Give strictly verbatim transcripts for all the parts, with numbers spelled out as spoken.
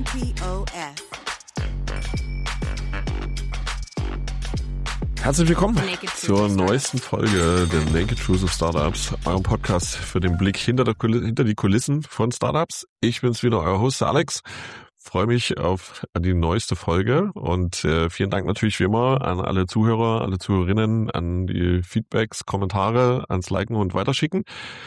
T O S. Herzlich willkommen zur neuesten Folge der Naked Truth of Startups, eurem Podcast für den Blick hinter, der Kul- hinter die Kulissen von Startups. Ich bin's wieder, euer Host Alex. Freue mich auf die neueste Folge und äh, vielen Dank natürlich wie immer an alle Zuhörer, alle Zuhörerinnen, an die Feedbacks, Kommentare, ans Liken und Weiterschicken.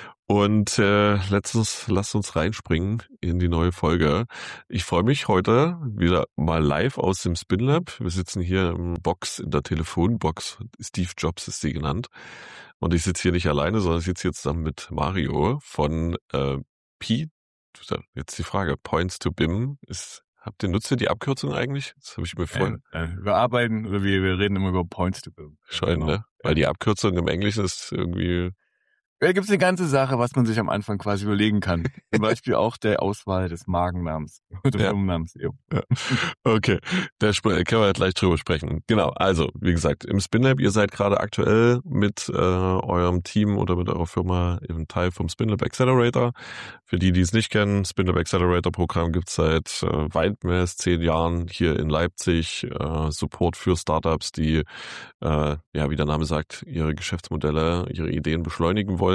Und äh, letztens lasst uns reinspringen in die neue Folge. Ich freue mich heute wieder mal live aus dem Spinlab. Wir sitzen hier im Box, in der Telefonbox. Steve Jobs ist die genannt. Und ich sitze hier nicht alleine, sondern ich sitze hier zusammen mit Mario von äh, P. Jetzt die Frage, Points to B I M. Ist, habt ihr, nutzt ihr die Abkürzung eigentlich? Das habe ich mir vorhin. Äh, äh, wir arbeiten, oder wir, wir reden immer über Points to B I M. Schon, genau. Ne? Weil die Abkürzung im Englischen ist irgendwie... Da gibt's eine ganze Sache, was man sich am Anfang quasi überlegen kann. Zum Beispiel auch der Auswahl des Magennamens oder Ja. Firmennamens. Ja. Okay, da sp- können wir gleich drüber sprechen. Genau, also wie gesagt, im Spinlab, ihr seid gerade aktuell mit äh, eurem Team oder mit eurer Firma im Teil vom Spinlab Accelerator. Für die, die es nicht kennen, Spinlab Accelerator Programm gibt's seit äh, weit mehr als zehn Jahren hier in Leipzig. Äh, Support für Startups, die, äh, ja, wie der Name sagt, ihre Geschäftsmodelle, ihre Ideen beschleunigen wollen.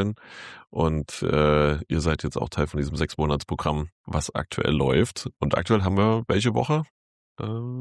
Und äh, ihr seid jetzt auch Teil von diesem Sechs-Monats-Programm, was aktuell läuft. Und aktuell haben wir welche Woche? Äh,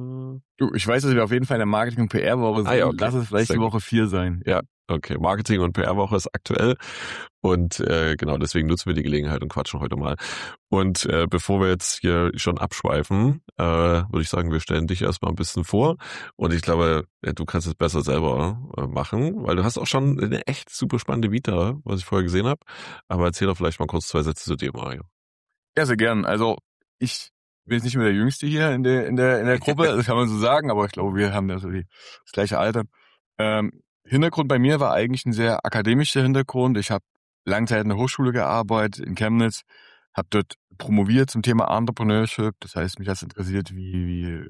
Du, ich weiß, dass wir auf jeden Fall in der Marketing- und P R-Woche sind. Ah ja, okay. Lass es vielleicht Sehr die gut. Woche vier sein. ja, okay. Marketing- und P R-Woche ist aktuell. Und äh, genau, deswegen nutzen wir die Gelegenheit und quatschen heute mal. Und äh, bevor wir jetzt hier schon abschweifen, äh, würde ich sagen, wir stellen dich erstmal ein bisschen vor. Und ich glaube, ja, du kannst es besser selber äh, machen, weil du hast auch schon eine echt super spannende Vita, was ich vorher gesehen habe. Aber erzähl doch vielleicht mal kurz zwei Sätze zu dir, Mario. Ja, sehr gern. Also ich bin jetzt nicht mehr der Jüngste hier in der in der in der Gruppe, das kann man so sagen, aber ich glaube, wir haben ja so die, das gleiche Alter. Ähm, Hintergrund bei mir war eigentlich ein sehr akademischer Hintergrund. Ich habe lange Zeit in der Hochschule gearbeitet in Chemnitz, habe dort promoviert zum Thema Entrepreneurship. Das heißt, mich hat es interessiert, wie, wie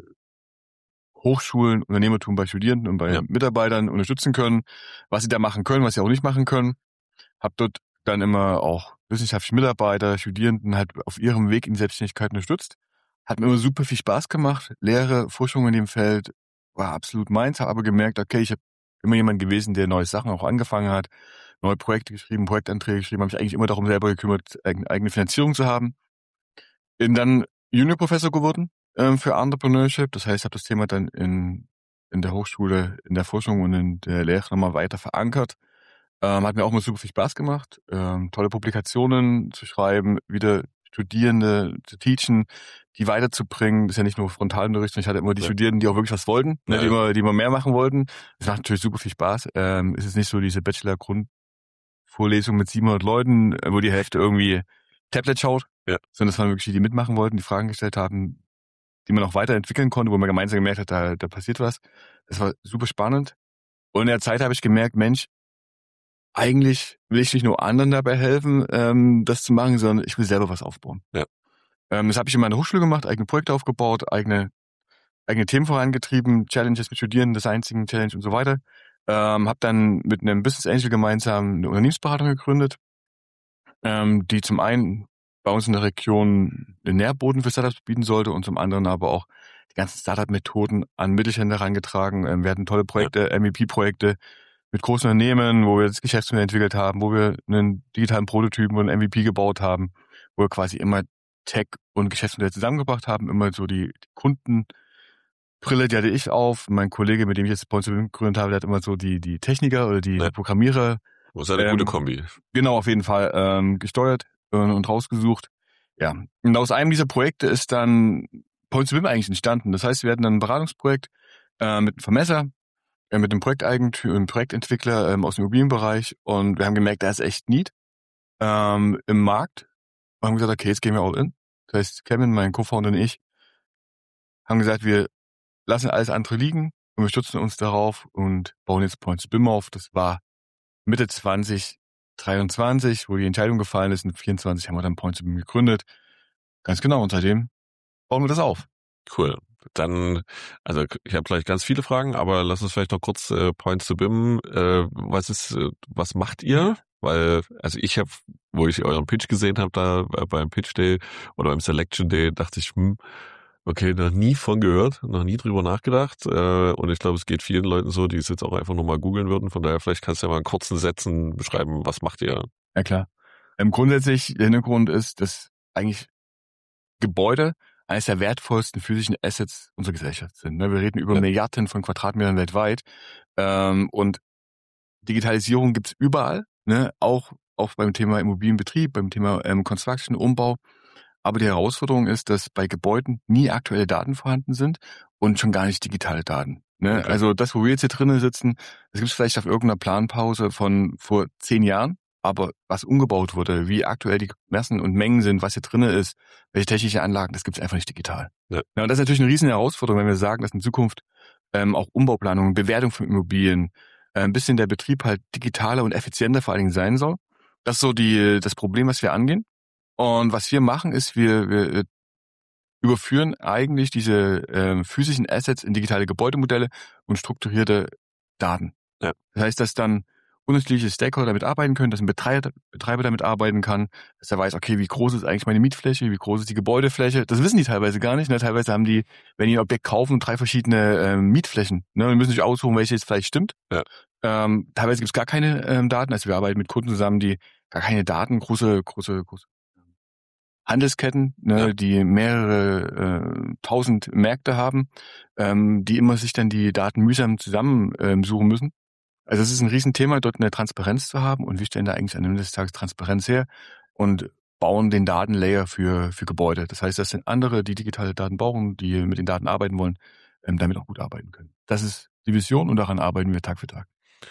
Hochschulen Unternehmertum bei Studierenden und bei Ja. Mitarbeitern unterstützen können, was sie da machen können, was sie auch nicht machen können. Habe dort dann immer auch wissenschaftliche Mitarbeiter, Studierenden halt auf ihrem Weg in die Selbstständigkeit unterstützt. Hat mir immer super viel Spaß gemacht. Lehre, Forschung in dem Feld war absolut meins. Habe aber gemerkt, okay, ich habe immer jemand gewesen, der neue Sachen auch angefangen hat, neue Projekte geschrieben, Projektanträge geschrieben, habe mich eigentlich immer darum selber gekümmert, eigene, eigene Finanzierung zu haben. Bin dann Juniorprofessor geworden ähm, für Entrepreneurship. Das heißt, habe das Thema dann in in der Hochschule, in der Forschung und in der Lehre nochmal weiter verankert. Ähm, hat mir auch mal super viel Spaß gemacht, ähm, tolle Publikationen zu schreiben, wieder Studierende zu teachen, die weiterzubringen. Das ist ja nicht nur Frontalunterricht, sondern ich hatte immer die Ja. Studierenden, die auch wirklich was wollten, ne, Ja, die ja. immer, die immer mehr machen wollten. Das macht natürlich super viel Spaß. Ähm, es ist nicht so diese Bachelor-Grundvorlesung mit siebenhundert Leuten, äh, wo die Hälfte irgendwie Tablet schaut, Ja. sondern das waren wirklich die, die mitmachen wollten, die Fragen gestellt haben, die man auch weiterentwickeln konnte, wo man gemeinsam gemerkt hat, da, da passiert was. Das war super spannend. Und in der Zeit habe ich gemerkt, Mensch, eigentlich will ich nicht nur anderen dabei helfen, ähm, das zu machen, sondern ich will selber was aufbauen. Ja. Ähm, das habe ich in meiner Hochschule gemacht, eigene Projekte aufgebaut, eigene eigene Themen vorangetrieben, Challenges mit Studierenden, das einzigen Challenge und so weiter. Ähm, habe dann mit einem Business Angel gemeinsam eine Unternehmensberatung gegründet, ähm, die zum einen bei uns in der Region den Nährboden für Startups bieten sollte und zum anderen aber auch die ganzen Startup-Methoden an Mittelständler herangetragen. Ähm, wir hatten tolle Projekte, M V P-Projekte, mit großen Unternehmen, wo wir das Geschäftsmodell entwickelt haben, wo wir einen digitalen Prototypen und einen M V P gebaut haben, wo wir quasi immer Tech und Geschäftsmodell zusammengebracht haben, immer so die, die Kundenbrille, die hatte ich auf. Mein Kollege, mit dem ich jetzt Points to B I M gegründet habe, der hat immer so die, die Techniker oder die Ja. Programmierer, Das ist eine Ähm, gute Kombi. genau, auf jeden Fall, ähm, gesteuert äh, und rausgesucht. Ja, und aus einem dieser Projekte ist dann Points to B I M eigentlich entstanden. Das heißt, wir hatten dann ein Beratungsprojekt äh, mit einem Vermesser, äh, mit einem Projekteigentümer, einem Projektentwickler ähm, aus dem Immobilienbereich und wir haben gemerkt, da ist echt Need ähm, im Markt. Und haben gesagt, okay, jetzt gehen wir all in. Das heißt, Kevin, mein Co-Founder und ich haben gesagt, wir lassen alles andere liegen und wir stützen uns darauf und bauen jetzt Points to B I M auf. Das war Mitte zwanzig dreiundzwanzig, wo die Entscheidung gefallen ist. In vierundzwanzig haben wir dann Points to B I M gegründet. Ganz genau, und seitdem bauen wir das auf. Cool. Dann, also ich habe gleich ganz viele Fragen, aber lass uns vielleicht noch kurz äh, Points to B I M. Äh, was ist, äh, was macht ihr? Weil, also ich habe, wo ich euren Pitch gesehen habe, da äh, beim Pitch Day oder beim Selection Day, dachte ich, hm, Okay, noch nie von gehört, noch nie drüber nachgedacht. Äh, und ich glaube, es geht vielen Leuten so, die es jetzt auch einfach nochmal googeln würden. Von daher, vielleicht kannst du ja mal in kurzen Sätzen beschreiben, was macht ihr? Ja klar. Ähm, grundsätzlich, der Hintergrund ist, dass eigentlich Gebäude eines der wertvollsten physischen Assets unserer Gesellschaft sind. Ne? Wir reden über Ja. Milliarden von Quadratmetern weltweit. Ähm, und Digitalisierung gibt's überall, ne? Auch, auch beim Thema Immobilienbetrieb, beim Thema ähm, Construction, Umbau. Aber die Herausforderung ist, dass bei Gebäuden nie aktuelle Daten vorhanden sind und schon gar nicht digitale Daten. Ne? Okay. Also das, wo wir jetzt hier drinnen sitzen, das gibt's vielleicht auf irgendeiner Planpause von vor zehn Jahren. Aber was umgebaut wurde, wie aktuell die Massen und Mengen sind, was hier drinnen ist, welche technische Anlagen, das gibt's einfach nicht digital. Ja. Ja, und das ist natürlich eine riesen Herausforderung, wenn wir sagen, dass in Zukunft ähm, auch Umbauplanung, Bewertung von Immobilien, äh, ein bisschen der Betrieb halt digitaler und effizienter vor allen Dingen sein soll. Das ist so die das Problem, was wir angehen. Und was wir machen, ist, wir, wir überführen eigentlich diese ähm, physischen Assets in digitale Gebäudemodelle und strukturierte Daten. Ja. Das heißt, dass dann unterschiedliche Stakeholder damit arbeiten können, dass ein Betreiber, Betreiber damit arbeiten kann, dass er weiß, okay, wie groß ist eigentlich meine Mietfläche, wie groß ist die Gebäudefläche. Das wissen die teilweise gar nicht. Ne? Teilweise haben die, wenn die ein Objekt kaufen, drei verschiedene ähm, Mietflächen. Ne? Und müssen sich aussuchen, welche jetzt vielleicht stimmt. Ja. Ähm, teilweise gibt es gar keine ähm, Daten. Also wir arbeiten mit Kunden zusammen, die gar keine Daten, große, große, große Handelsketten, ne, Ja. die mehrere äh, tausend Märkte haben, ähm, die immer sich dann die Daten mühsam zusammen ähm, suchen müssen. Also es ist ein Riesenthema, dort eine Transparenz zu haben, und wir stellen da eigentlich am Ende des Tages Transparenz her und bauen den Datenlayer für für Gebäude. Das heißt, das sind andere, die digitale Daten brauchen, die mit den Daten arbeiten wollen, ähm, damit auch gut arbeiten können. Das ist die Vision, und daran arbeiten wir Tag für Tag.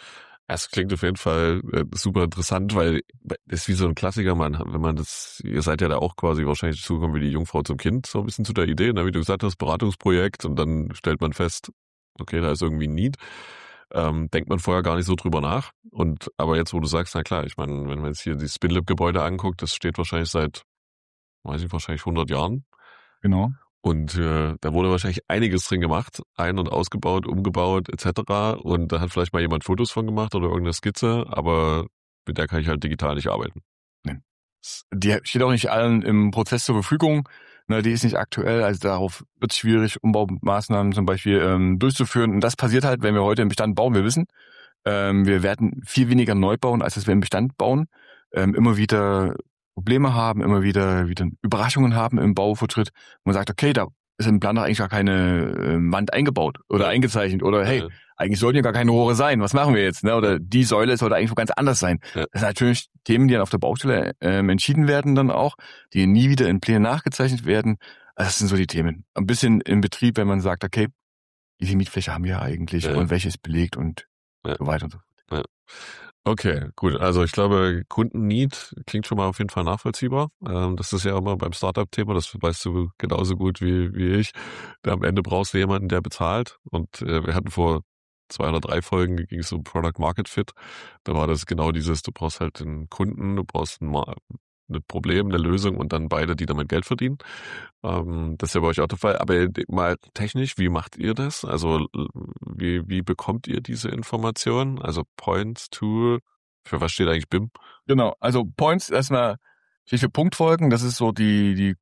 Es klingt auf jeden Fall äh, super interessant, weil das ist wie so ein Klassiker, man, wenn man das, ihr seid ja da auch quasi wahrscheinlich zugekommen wie die Jungfrau zum Kind, so ein bisschen zu der Idee, ne? Wie du gesagt hast, Beratungsprojekt, und dann stellt man fest, okay, da ist irgendwie ein Need. Ähm, denkt man vorher gar nicht so drüber nach. Und aber jetzt, wo du sagst, na klar, ich meine, wenn man jetzt hier die Spinlab-Gebäude anguckt, das steht wahrscheinlich seit, weiß ich, wahrscheinlich hundert Jahren. Genau. Und äh, da wurde wahrscheinlich einiges drin gemacht, ein- und ausgebaut, umgebaut et cetera. Und da hat vielleicht mal jemand Fotos von gemacht oder irgendeine Skizze, aber mit der kann ich halt digital nicht arbeiten. Nee. Die steht auch nicht allen im Prozess zur Verfügung. Ne, die ist nicht aktuell, also darauf wird es schwierig, Umbaumaßnahmen zum Beispiel ähm, durchzuführen. Und das passiert halt, wenn wir heute im Bestand bauen. Wir wissen, ähm, wir werden viel weniger neu bauen, als dass wir im Bestand bauen. Ähm, immer wieder Probleme haben, immer wieder wieder Überraschungen haben im Baufortschritt. Man sagt, okay, da ist im Plan doch eigentlich gar keine äh, Wand eingebaut oder Ja. eingezeichnet. Oder hey, Ja. eigentlich sollten ja gar keine Rohre sein. Was machen wir jetzt? Ne? Oder die Säule sollte eigentlich wo ganz anders sein. Ja. Das sind natürlich Themen, die dann auf der Baustelle ähm, entschieden werden dann auch, die nie wieder in Plänen nachgezeichnet werden. Also das sind so die Themen. Ein bisschen im Betrieb, wenn man sagt, okay, wie viel Mietfläche haben wir eigentlich, Ja. und welche ist belegt und Ja. so weiter und so fort. Ja. Okay, gut. Also ich glaube, Kundenneed klingt schon mal auf jeden Fall nachvollziehbar. Ähm, das ist ja immer beim Startup-Thema, das weißt du genauso gut wie, wie ich. Da am Ende brauchst du jemanden, der bezahlt. Und äh, wir hatten vor zwei oder drei Folgen, ging es um Product Market Fit. Da war das genau dieses, du brauchst halt den Kunden, du brauchst ein, ein Problem, eine Lösung, und dann beide, die damit Geld verdienen. Ähm, das ist ja bei euch auch der Fall. Aber mal technisch, wie macht ihr das? Also wie, wie bekommt ihr diese Informationen? Also Points, Tool, für was steht eigentlich B I M? Genau, also Points erstmal steht für Punktfolgen. Das ist so die die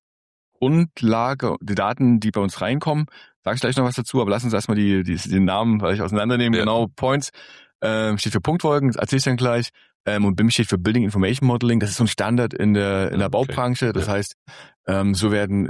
Grundlage, die Daten, die bei uns reinkommen. Sag ich gleich noch was dazu, aber lass uns erstmal die, die den Namen vielleicht auseinandernehmen. Ja. Genau, Points ähm, steht für Punktfolgen, das erzähle ich dann gleich. Ähm, und B I M steht für Building Information Modeling. Das ist so ein Standard in der in der Okay. Baubranche. Das Ja. heißt, ähm, so werden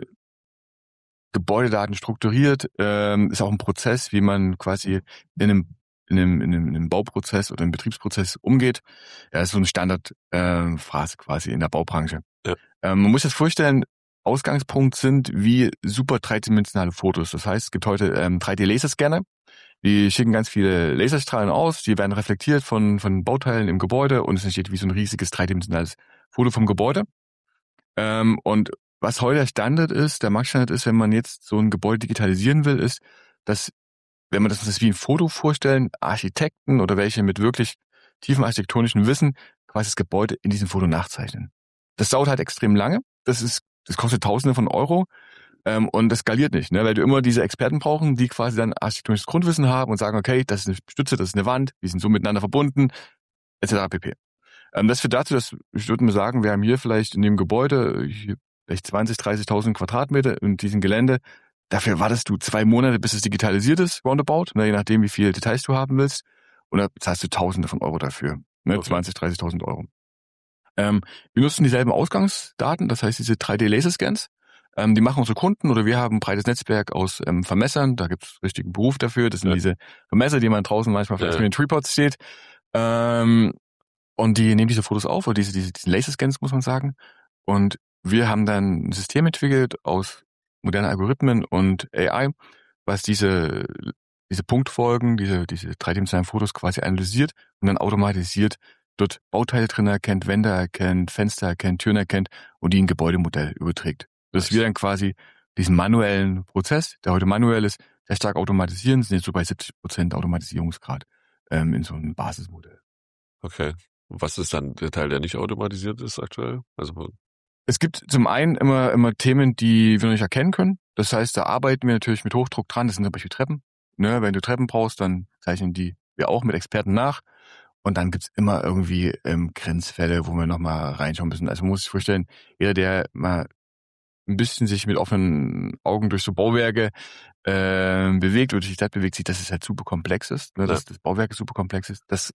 Gebäudedaten strukturiert. Ähm, ist auch ein Prozess, wie man quasi in einem in einem, in einem, in einem Bauprozess oder einem Betriebsprozess umgeht. Ja, das ist so eine Standardphrase äh, Phrase quasi in der Baubranche. Ja. Ähm, man muss sich das vorstellen, Ausgangspunkt sind wie super dreidimensionale Fotos. Das heißt, es gibt heute ähm, drei D-Laserscanner. Die schicken ganz viele Laserstrahlen aus, die werden reflektiert von von Bauteilen im Gebäude, und es entsteht wie so ein riesiges dreidimensionales Foto vom Gebäude. Ähm, und was heute der Standard ist, der Marktstandard ist, wenn man jetzt so ein Gebäude digitalisieren will, ist, dass, wenn man das, das wie ein Foto vorstellen, Architekten oder welche mit wirklich tiefem architektonischen Wissen quasi das Gebäude in diesem Foto nachzeichnen. Das dauert halt extrem lange. Das ist, das kostet Tausende von Euro. Ähm, und das skaliert nicht, ne? Weil du immer diese Experten brauchen, die quasi dann architektonisches Grundwissen haben und sagen, okay, das ist eine Stütze, das ist eine Wand, wir sind so miteinander verbunden, et cetera pp. Ähm, das führt dazu, dass, ich würde mal sagen, wir haben hier vielleicht in dem Gebäude hier vielleicht zwanzig, dreißigtausend Quadratmeter in diesem Gelände. dafür wartest du zwei Monate, bis es digitalisiert ist, roundabout, ne, je nachdem, wie viele Details du haben willst. Und da zahlst du Tausende von Euro dafür, ne, okay. zwanzig, dreißigtausend Euro. Ähm, wir nutzen dieselben Ausgangsdaten, das heißt diese drei D-Laserscans. Ähm, die machen unsere Kunden oder wir haben ein breites Netzwerk aus ähm, Vermessern, da gibt es richtigen Beruf dafür. Das sind ja. diese Vermesser, die man draußen manchmal vielleicht ja. mit den Tripods steht. Ähm, und die nehmen diese Fotos auf, oder diese, diese, diese Laserscans, muss man sagen. Und wir haben dann ein System entwickelt aus modernen Algorithmen und A I, was diese, diese Punktfolgen, diese, diese dreidimensionalen Fotos quasi analysiert und dann automatisiert dort Bauteile drin erkennt, Wände erkennt, Fenster erkennt, Türen erkennt und die in ein Gebäudemodell überträgt. Dass wir dann quasi diesen manuellen Prozess, der heute manuell ist, sehr stark automatisieren, sind jetzt so bei siebzig Prozent Automatisierungsgrad ähm, in so einem Basismodell. Okay. Und was ist dann der Teil, der nicht automatisiert ist aktuell? Also es gibt zum einen immer immer Themen, die wir noch nicht erkennen können. Das heißt, da arbeiten wir natürlich mit Hochdruck dran. Das sind zum Beispiel Treppen. Ne, wenn du Treppen brauchst, dann zeichnen die wir auch mit Experten nach. Und dann gibt's immer irgendwie ähm, Grenzfälle, wo wir nochmal reinschauen müssen. Also man muss sich vorstellen, jeder, der mal ein bisschen sich mit offenen Augen durch so Bauwerke äh, bewegt oder durch die Stadt bewegt, sieht, dass es halt super komplex ist, ne, ja. dass das Bauwerk super komplex ist, dass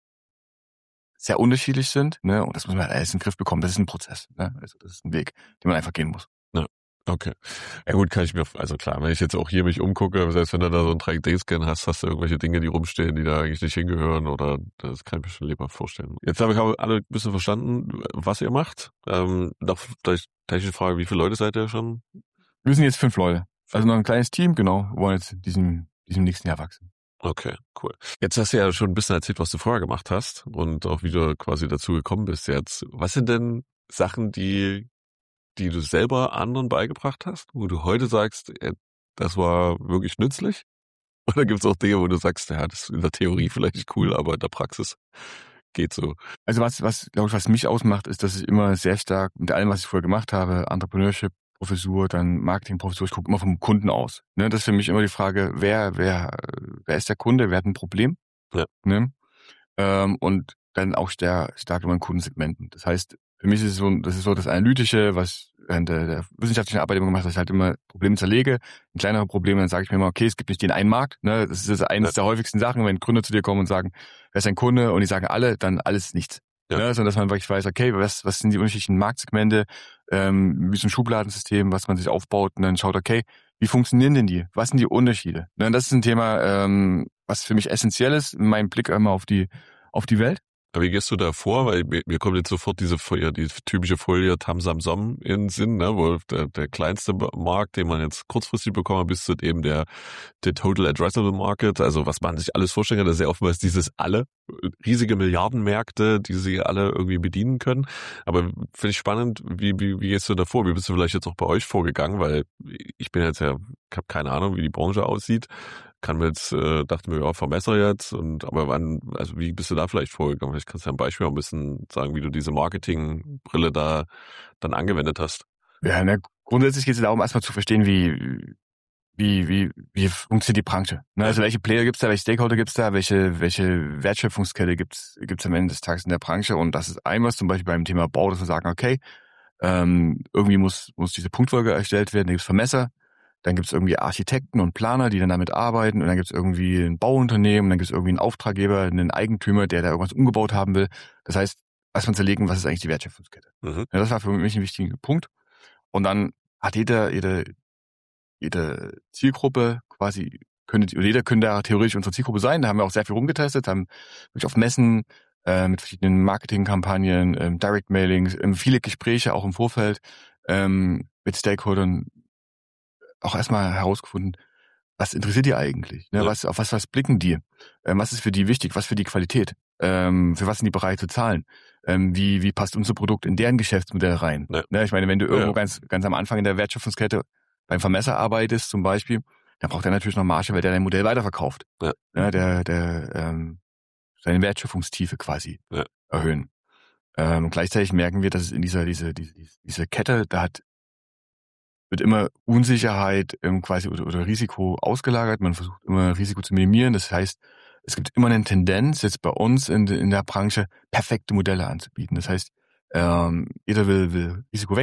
sehr unterschiedlich sind, ne, und das muss man halt alles in den Griff bekommen. Das ist ein Prozess, ne, also das ist ein Weg, den man einfach gehen muss. Ja. Okay. Ja gut, kann ich mir, also klar, wenn ich jetzt auch hier mich umgucke, selbst wenn du da so einen drei D-Scan hast, hast du irgendwelche Dinge, die rumstehen, die da eigentlich nicht hingehören, oder das kann ich mir schon lebhaft vorstellen. Jetzt habe ich aber alle ein bisschen verstanden, was ihr macht. Ähm, noch vielleicht technische Frage, wie viele Leute seid ihr schon? Wir sind jetzt fünf Leute. Also noch ein kleines Team, genau. Wir wollen jetzt diesem, diesem nächsten Jahr wachsen. Okay, cool. Jetzt hast du ja schon ein bisschen erzählt, was du vorher gemacht hast und auch wie du quasi dazu gekommen bist jetzt. Was sind denn Sachen, die die du selber anderen beigebracht hast, wo du heute sagst, das war wirklich nützlich? Oder gibt es auch Dinge, wo du sagst, ja, das ist in der Theorie vielleicht cool, aber in der Praxis geht so? Also was, was glaube ich, was mich ausmacht, ist, dass ich immer sehr stark mit allem, was ich vorher gemacht habe, Entrepreneurship, Professur, dann Marketing-Professur, ich gucke immer vom Kunden aus. Ne, das ist für mich immer die Frage, wer, wer, wer ist der Kunde, wer hat ein Problem? Ja. Ne? Ähm, und dann auch sehr stark immer in Kundensegmenten. Das heißt, für mich ist es so, das ist so das Analytische, was während der, der wissenschaftlichen Arbeit immer gemacht hat, dass ich halt immer Probleme zerlege, in kleinere Probleme, dann sage ich mir immer, okay, es gibt nicht den einen Markt, ne, das ist das eines ja. der häufigsten Sachen, wenn Gründer zu dir kommen und sagen, wer ist ein Kunde, und die sagen alle, dann alles nichts. Ja. Ne, sondern dass man wirklich weiß, okay, was, was sind die unterschiedlichen Marktsegmente, ähm, wie so ein Schubladensystem, was man sich aufbaut, und dann schaut, okay, wie funktionieren denn die? Was sind die Unterschiede? Ne, das ist ein Thema, ähm, was für mich essentiell ist, in meinem Blick einmal auf die, auf die Welt. Aber wie gehst du da vor? Weil mir, mir kommt jetzt sofort diese Folie, die typische Folie Tamsamsam in den Sinn, ne? Wo der, der kleinste Markt, den man jetzt kurzfristig bekommen hat, bis zu eben der, der Total Addressable Market. Also was man sich alles vorstellen kann, das ist ja oftmals dieses alle, riesige Milliardenmärkte, die sie alle irgendwie bedienen können. Aber finde ich spannend, wie, wie, wie gehst du da vor? Wie bist du vielleicht jetzt auch bei euch vorgegangen? Weil ich bin jetzt ja, ich habe keine Ahnung, wie die Branche aussieht. Kann mir jetzt, äh, dachte mir, ja, Vermesser jetzt, und aber wann, also wie bist du da vielleicht vorgegangen? Vielleicht kannst du ja ein Beispiel auch ein bisschen sagen, wie du diese Marketingbrille da dann angewendet hast. Ja, ne, grundsätzlich geht es darum, erstmal zu verstehen, wie, wie, wie, wie funktioniert die Branche. Ne? Also welche Player gibt's da, welche Stakeholder gibt's da, welche, welche Wertschöpfungskette gibt's, gibt's am Ende des Tages in der Branche, und das ist einmal zum Beispiel beim Thema Bau, dass wir sagen, okay, ähm, irgendwie muss, muss diese Punktfolge erstellt werden, da gibt's Vermesser. Dann gibt's irgendwie Architekten und Planer, die dann damit arbeiten, und dann gibt's irgendwie ein Bauunternehmen, dann gibt's irgendwie einen Auftraggeber, einen Eigentümer, der da irgendwas umgebaut haben will. Das heißt, erstmal zerlegen, was ist eigentlich die Wertschöpfungskette. Mhm. Ja, das war für mich ein wichtiger Punkt. Und dann hat jeder, jede, jede Zielgruppe quasi, könnte, oder jeder könnte da theoretisch unsere Zielgruppe sein. Da haben wir auch sehr viel rumgetestet, haben wirklich auf Messen, äh, mit verschiedenen Marketingkampagnen, ähm, Direct-Mailings, ähm, viele Gespräche auch im Vorfeld, ähm, mit Stakeholdern auch erstmal herausgefunden, was interessiert die eigentlich? Ne? Ja. Was, auf was, was blicken die? Ähm, was ist für die wichtig? Was für die Qualität? Ähm, für was sind die bereit zu zahlen? Ähm, wie, wie passt unser Produkt in deren Geschäftsmodell rein? Ja. Ne? Ich meine, wenn du irgendwo ja. ganz, ganz am Anfang in der Wertschöpfungskette beim Vermesser arbeitest zum Beispiel, dann braucht er natürlich noch Marge, weil der dein Modell weiterverkauft. Ja. Ne? Der, der, ähm, seine Wertschöpfungstiefe quasi ja. erhöhen. Ähm, gleichzeitig merken wir, dass es in dieser, diese, diese, diese Kette, da hat wird immer Unsicherheit ähm, quasi oder, oder Risiko ausgelagert. Man versucht immer Risiko zu minimieren. Das heißt, es gibt immer eine Tendenz jetzt bei uns in, in der Branche, perfekte Modelle anzubieten. Das heißt, ähm, jeder will, will Risiko weg,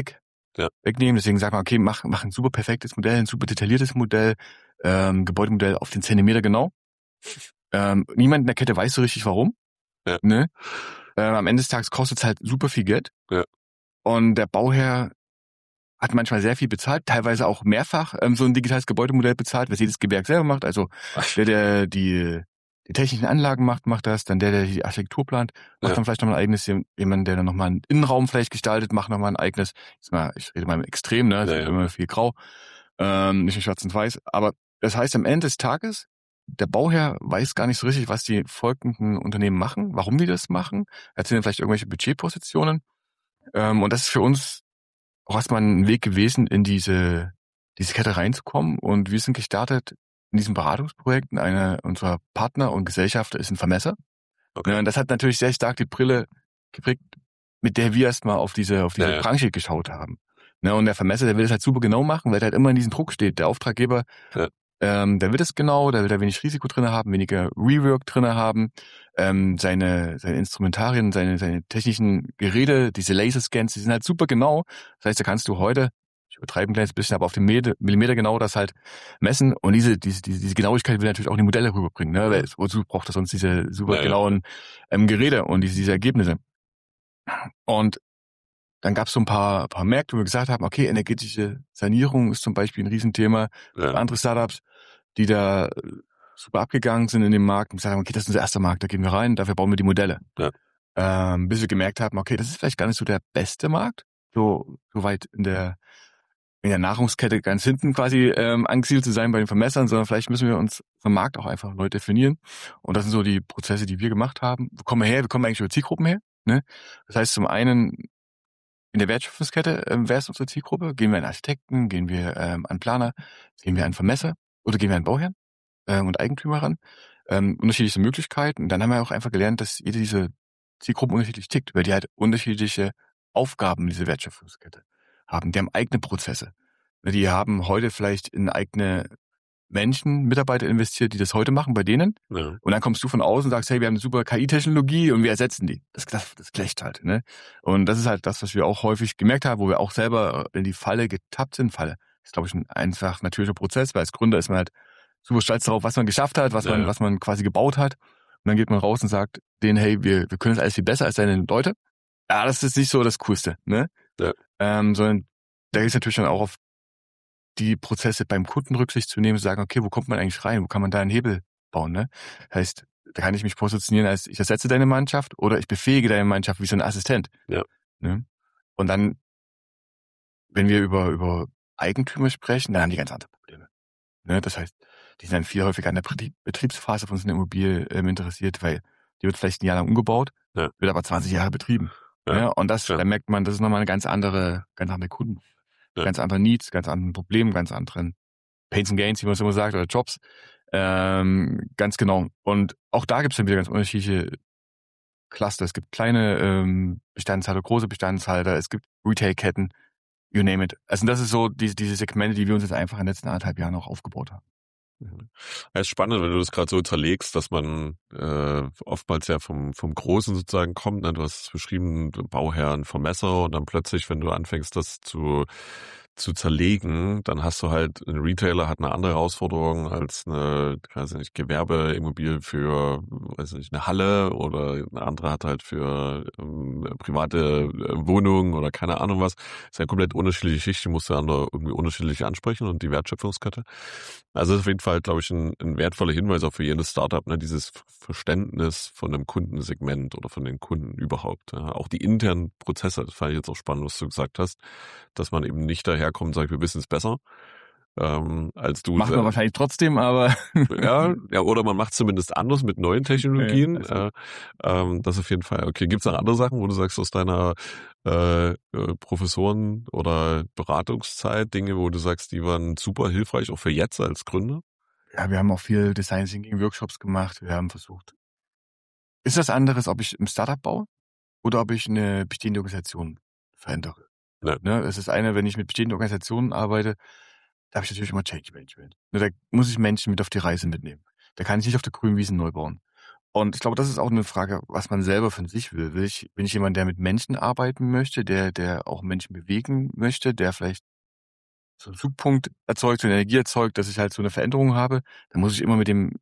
ja. wegnehmen. Deswegen sagt man, okay, mach, mach ein super perfektes Modell, ein super detailliertes Modell, ähm, Gebäudemodell auf den Zentimeter genau. Ähm, niemand in der Kette weiß so richtig, warum. Ja. Ne? Ähm, am Ende des Tages kostet es halt super viel Geld. Ja. Und der Bauherr hat manchmal sehr viel bezahlt, teilweise auch mehrfach ähm, so ein digitales Gebäudemodell bezahlt, was jedes Gewerk selber macht. Also der, der die, die technischen Anlagen macht, macht das. Dann der, der die Architektur plant, macht Ja. dann vielleicht nochmal ein eigenes. Jemand, der dann nochmal einen Innenraum vielleicht gestaltet, macht nochmal ein eigenes. Jetzt mal, ich rede mal im Extrem, ne? Es Ja, wird ja. immer viel grau, ähm, nicht in schwarz und weiß. Aber das heißt, am Ende des Tages, der Bauherr weiß gar nicht so richtig, was die folgenden Unternehmen machen, warum die das machen. Erzählen vielleicht irgendwelche Budgetpositionen. Ähm, und das ist für uns auch erstmal ein Weg gewesen, in diese, diese Kette reinzukommen. Und wir sind gestartet in diesem Beratungsprojekt. Einer unserer Partner und Gesellschafter ist ein Vermesser. Okay. Ja, und das hat natürlich sehr stark die Brille geprägt, mit der wir erstmal auf diese, auf diese Ja, ja. Branche geschaut haben. Ja, und der Vermesser, der will das halt super genau machen, weil der halt immer in diesem Druck steht. Der Auftraggeber, Ja. ähm, der will das genau, der will da wenig Risiko drin haben, weniger Rework drin haben. Ähm, seine, seine Instrumentarien, seine, seine technischen Geräte, diese Laserscans, die sind halt super genau. Das heißt, da kannst du heute, ich übertreibe ein kleines bisschen, aber auf den Millimeter genau das halt messen. Und diese, diese, diese, diese Genauigkeit will natürlich auch die Modelle rüberbringen, ne? Weil wozu braucht das sonst diese super Ja, ja. genauen ähm, Geräte und diese, diese Ergebnisse? Und dann gab es so ein paar, paar Märkte, wo wir gesagt haben, okay, energetische Sanierung ist zum Beispiel ein Riesenthema. Ja. Andere Startups, die da super abgegangen sind in dem Markt und gesagt haben, okay, das ist unser erster Markt, da gehen wir rein, dafür bauen wir die Modelle. Ja. Ähm, bis wir gemerkt haben, okay, das ist vielleicht gar nicht so der beste Markt, so, so weit in der in der Nahrungskette ganz hinten quasi ähm, angesiedelt zu sein bei den Vermessern, sondern vielleicht müssen wir uns vom Markt auch einfach neu definieren. Und das sind so die Prozesse, die wir gemacht haben. Wo kommen wir her? Wir kommen eigentlich über Zielgruppen her. Ne? Das heißt, zum einen in der Wertschöpfungskette, ähm, wer ist unsere Zielgruppe? Gehen wir an Architekten, gehen wir ähm, an Planer, gehen wir an Vermesser oder gehen wir an Bauherren ähm, und Eigentümer ran? Ähm, unterschiedliche Möglichkeiten. Und dann haben wir auch einfach gelernt, dass jede diese Zielgruppen unterschiedlich tickt, weil die halt unterschiedliche Aufgaben in dieser Wertschöpfungskette haben. Die haben eigene Prozesse. Die haben heute vielleicht in eigene Menschen, Mitarbeiter investiert, die das heute machen bei denen. Ja. Und dann kommst du von außen und sagst, hey, wir haben eine super K I-Technologie und wir ersetzen die. Das, das, das clasht halt. Ne? Und das ist halt das, was wir auch häufig gemerkt haben, wo wir auch selber in die Falle getappt sind. Falle ist, glaube ich, ein einfach natürlicher Prozess, weil als Gründer ist man halt super stolz darauf, was man geschafft hat, was Ja, man ja. was man quasi gebaut hat. Und dann geht man raus und sagt denen, hey, wir, wir können das alles viel besser als deine Leute. Ja, das ist nicht so das Coolste. Ne? Ja. Ähm, sondern da ist natürlich dann auch auf die Prozesse beim Kunden Rücksicht zu nehmen, zu sagen, okay, wo kommt man eigentlich rein? Wo kann man da einen Hebel bauen? Ne? Heißt, da kann ich mich positionieren als, ich ersetze deine Mannschaft oder ich befähige deine Mannschaft wie so ein Assistent. Ja. Ne? Und dann, wenn wir über, über Eigentümer sprechen, dann haben die ganz andere Probleme. Ne? Das heißt, die sind dann viel häufiger an der Betrieb, Betriebsphase von so einer Immobilie ähm, interessiert, weil die wird vielleicht ein Jahr lang umgebaut, Ja. wird aber zwanzig Jahre betrieben. Ja. Ne? Und das, Ja. da merkt man, das ist nochmal eine ganz andere, ganz andere Kunden. Ja. Ganz andere Needs, ganz anderen Problemen, ganz anderen Pains and Gains, wie man es immer sagt, oder Jobs. Ähm, ganz genau. Und auch da gibt es dann wieder ganz unterschiedliche Cluster. Es gibt kleine ähm, Bestandshalter, große Bestandshalter, es gibt Retail-Ketten, you name it. Also das ist so diese, diese Segmente, die wir uns jetzt einfach in den letzten anderthalb Jahren auch aufgebaut haben. Ja, ist spannend, wenn du das gerade so zerlegst, dass man äh, oftmals ja vom vom Großen sozusagen kommt. Ne? Du hast es beschrieben, Bauherren, Vermesser und dann plötzlich, wenn du anfängst, das zu zu zerlegen, dann hast du halt, ein Retailer hat eine andere Herausforderung als eine, weiß nicht, Gewerbeimmobilie für, weiß nicht, eine Halle oder eine andere hat halt für ähm, private äh, Wohnungen oder keine Ahnung was. Das ist eine komplett unterschiedliche Geschichte, die musst du andere irgendwie unterschiedlich ansprechen und die Wertschöpfungskette. Also das ist auf jeden Fall, glaube ich, ein, ein wertvoller Hinweis auch für jedes Startup, ne, dieses Verständnis von einem Kundensegment oder von den Kunden überhaupt. Ja. Auch die internen Prozesse, das fand ich jetzt auch spannend, was du gesagt hast, dass man eben nicht daherkommt und sagt, wir wissen es besser, ähm, als du. Machen wir wahrscheinlich trotzdem, aber ja, ja, oder man macht es zumindest anders mit neuen Technologien. Ja, also. äh, ähm, das auf jeden Fall. Okay, gibt es noch andere Sachen, wo du sagst, aus deiner äh, äh, Professoren- oder Beratungszeit, Dinge, wo du sagst, die waren super hilfreich, auch für jetzt als Gründer? Ja, wir haben auch viel Design Thinking Workshops gemacht. Wir haben versucht. Ist das anderes, ob ich im Startup baue oder ob ich eine bestehende Organisation verändere? Ja. Ne, es ist eine, wenn ich mit bestehenden Organisationen arbeite, da habe ich natürlich immer Change Management. Ne, da muss ich Menschen mit auf die Reise mitnehmen. Da kann ich nicht auf der grünen Wiese neu bauen. Und ich glaube, das ist auch eine Frage, was man selber von sich will. Will ich, bin ich jemand, der mit Menschen arbeiten möchte, der, der auch Menschen bewegen möchte, der vielleicht so einen Zugpunkt erzeugt, so eine Energie erzeugt, dass ich halt so eine Veränderung habe, dann muss ich immer mit dem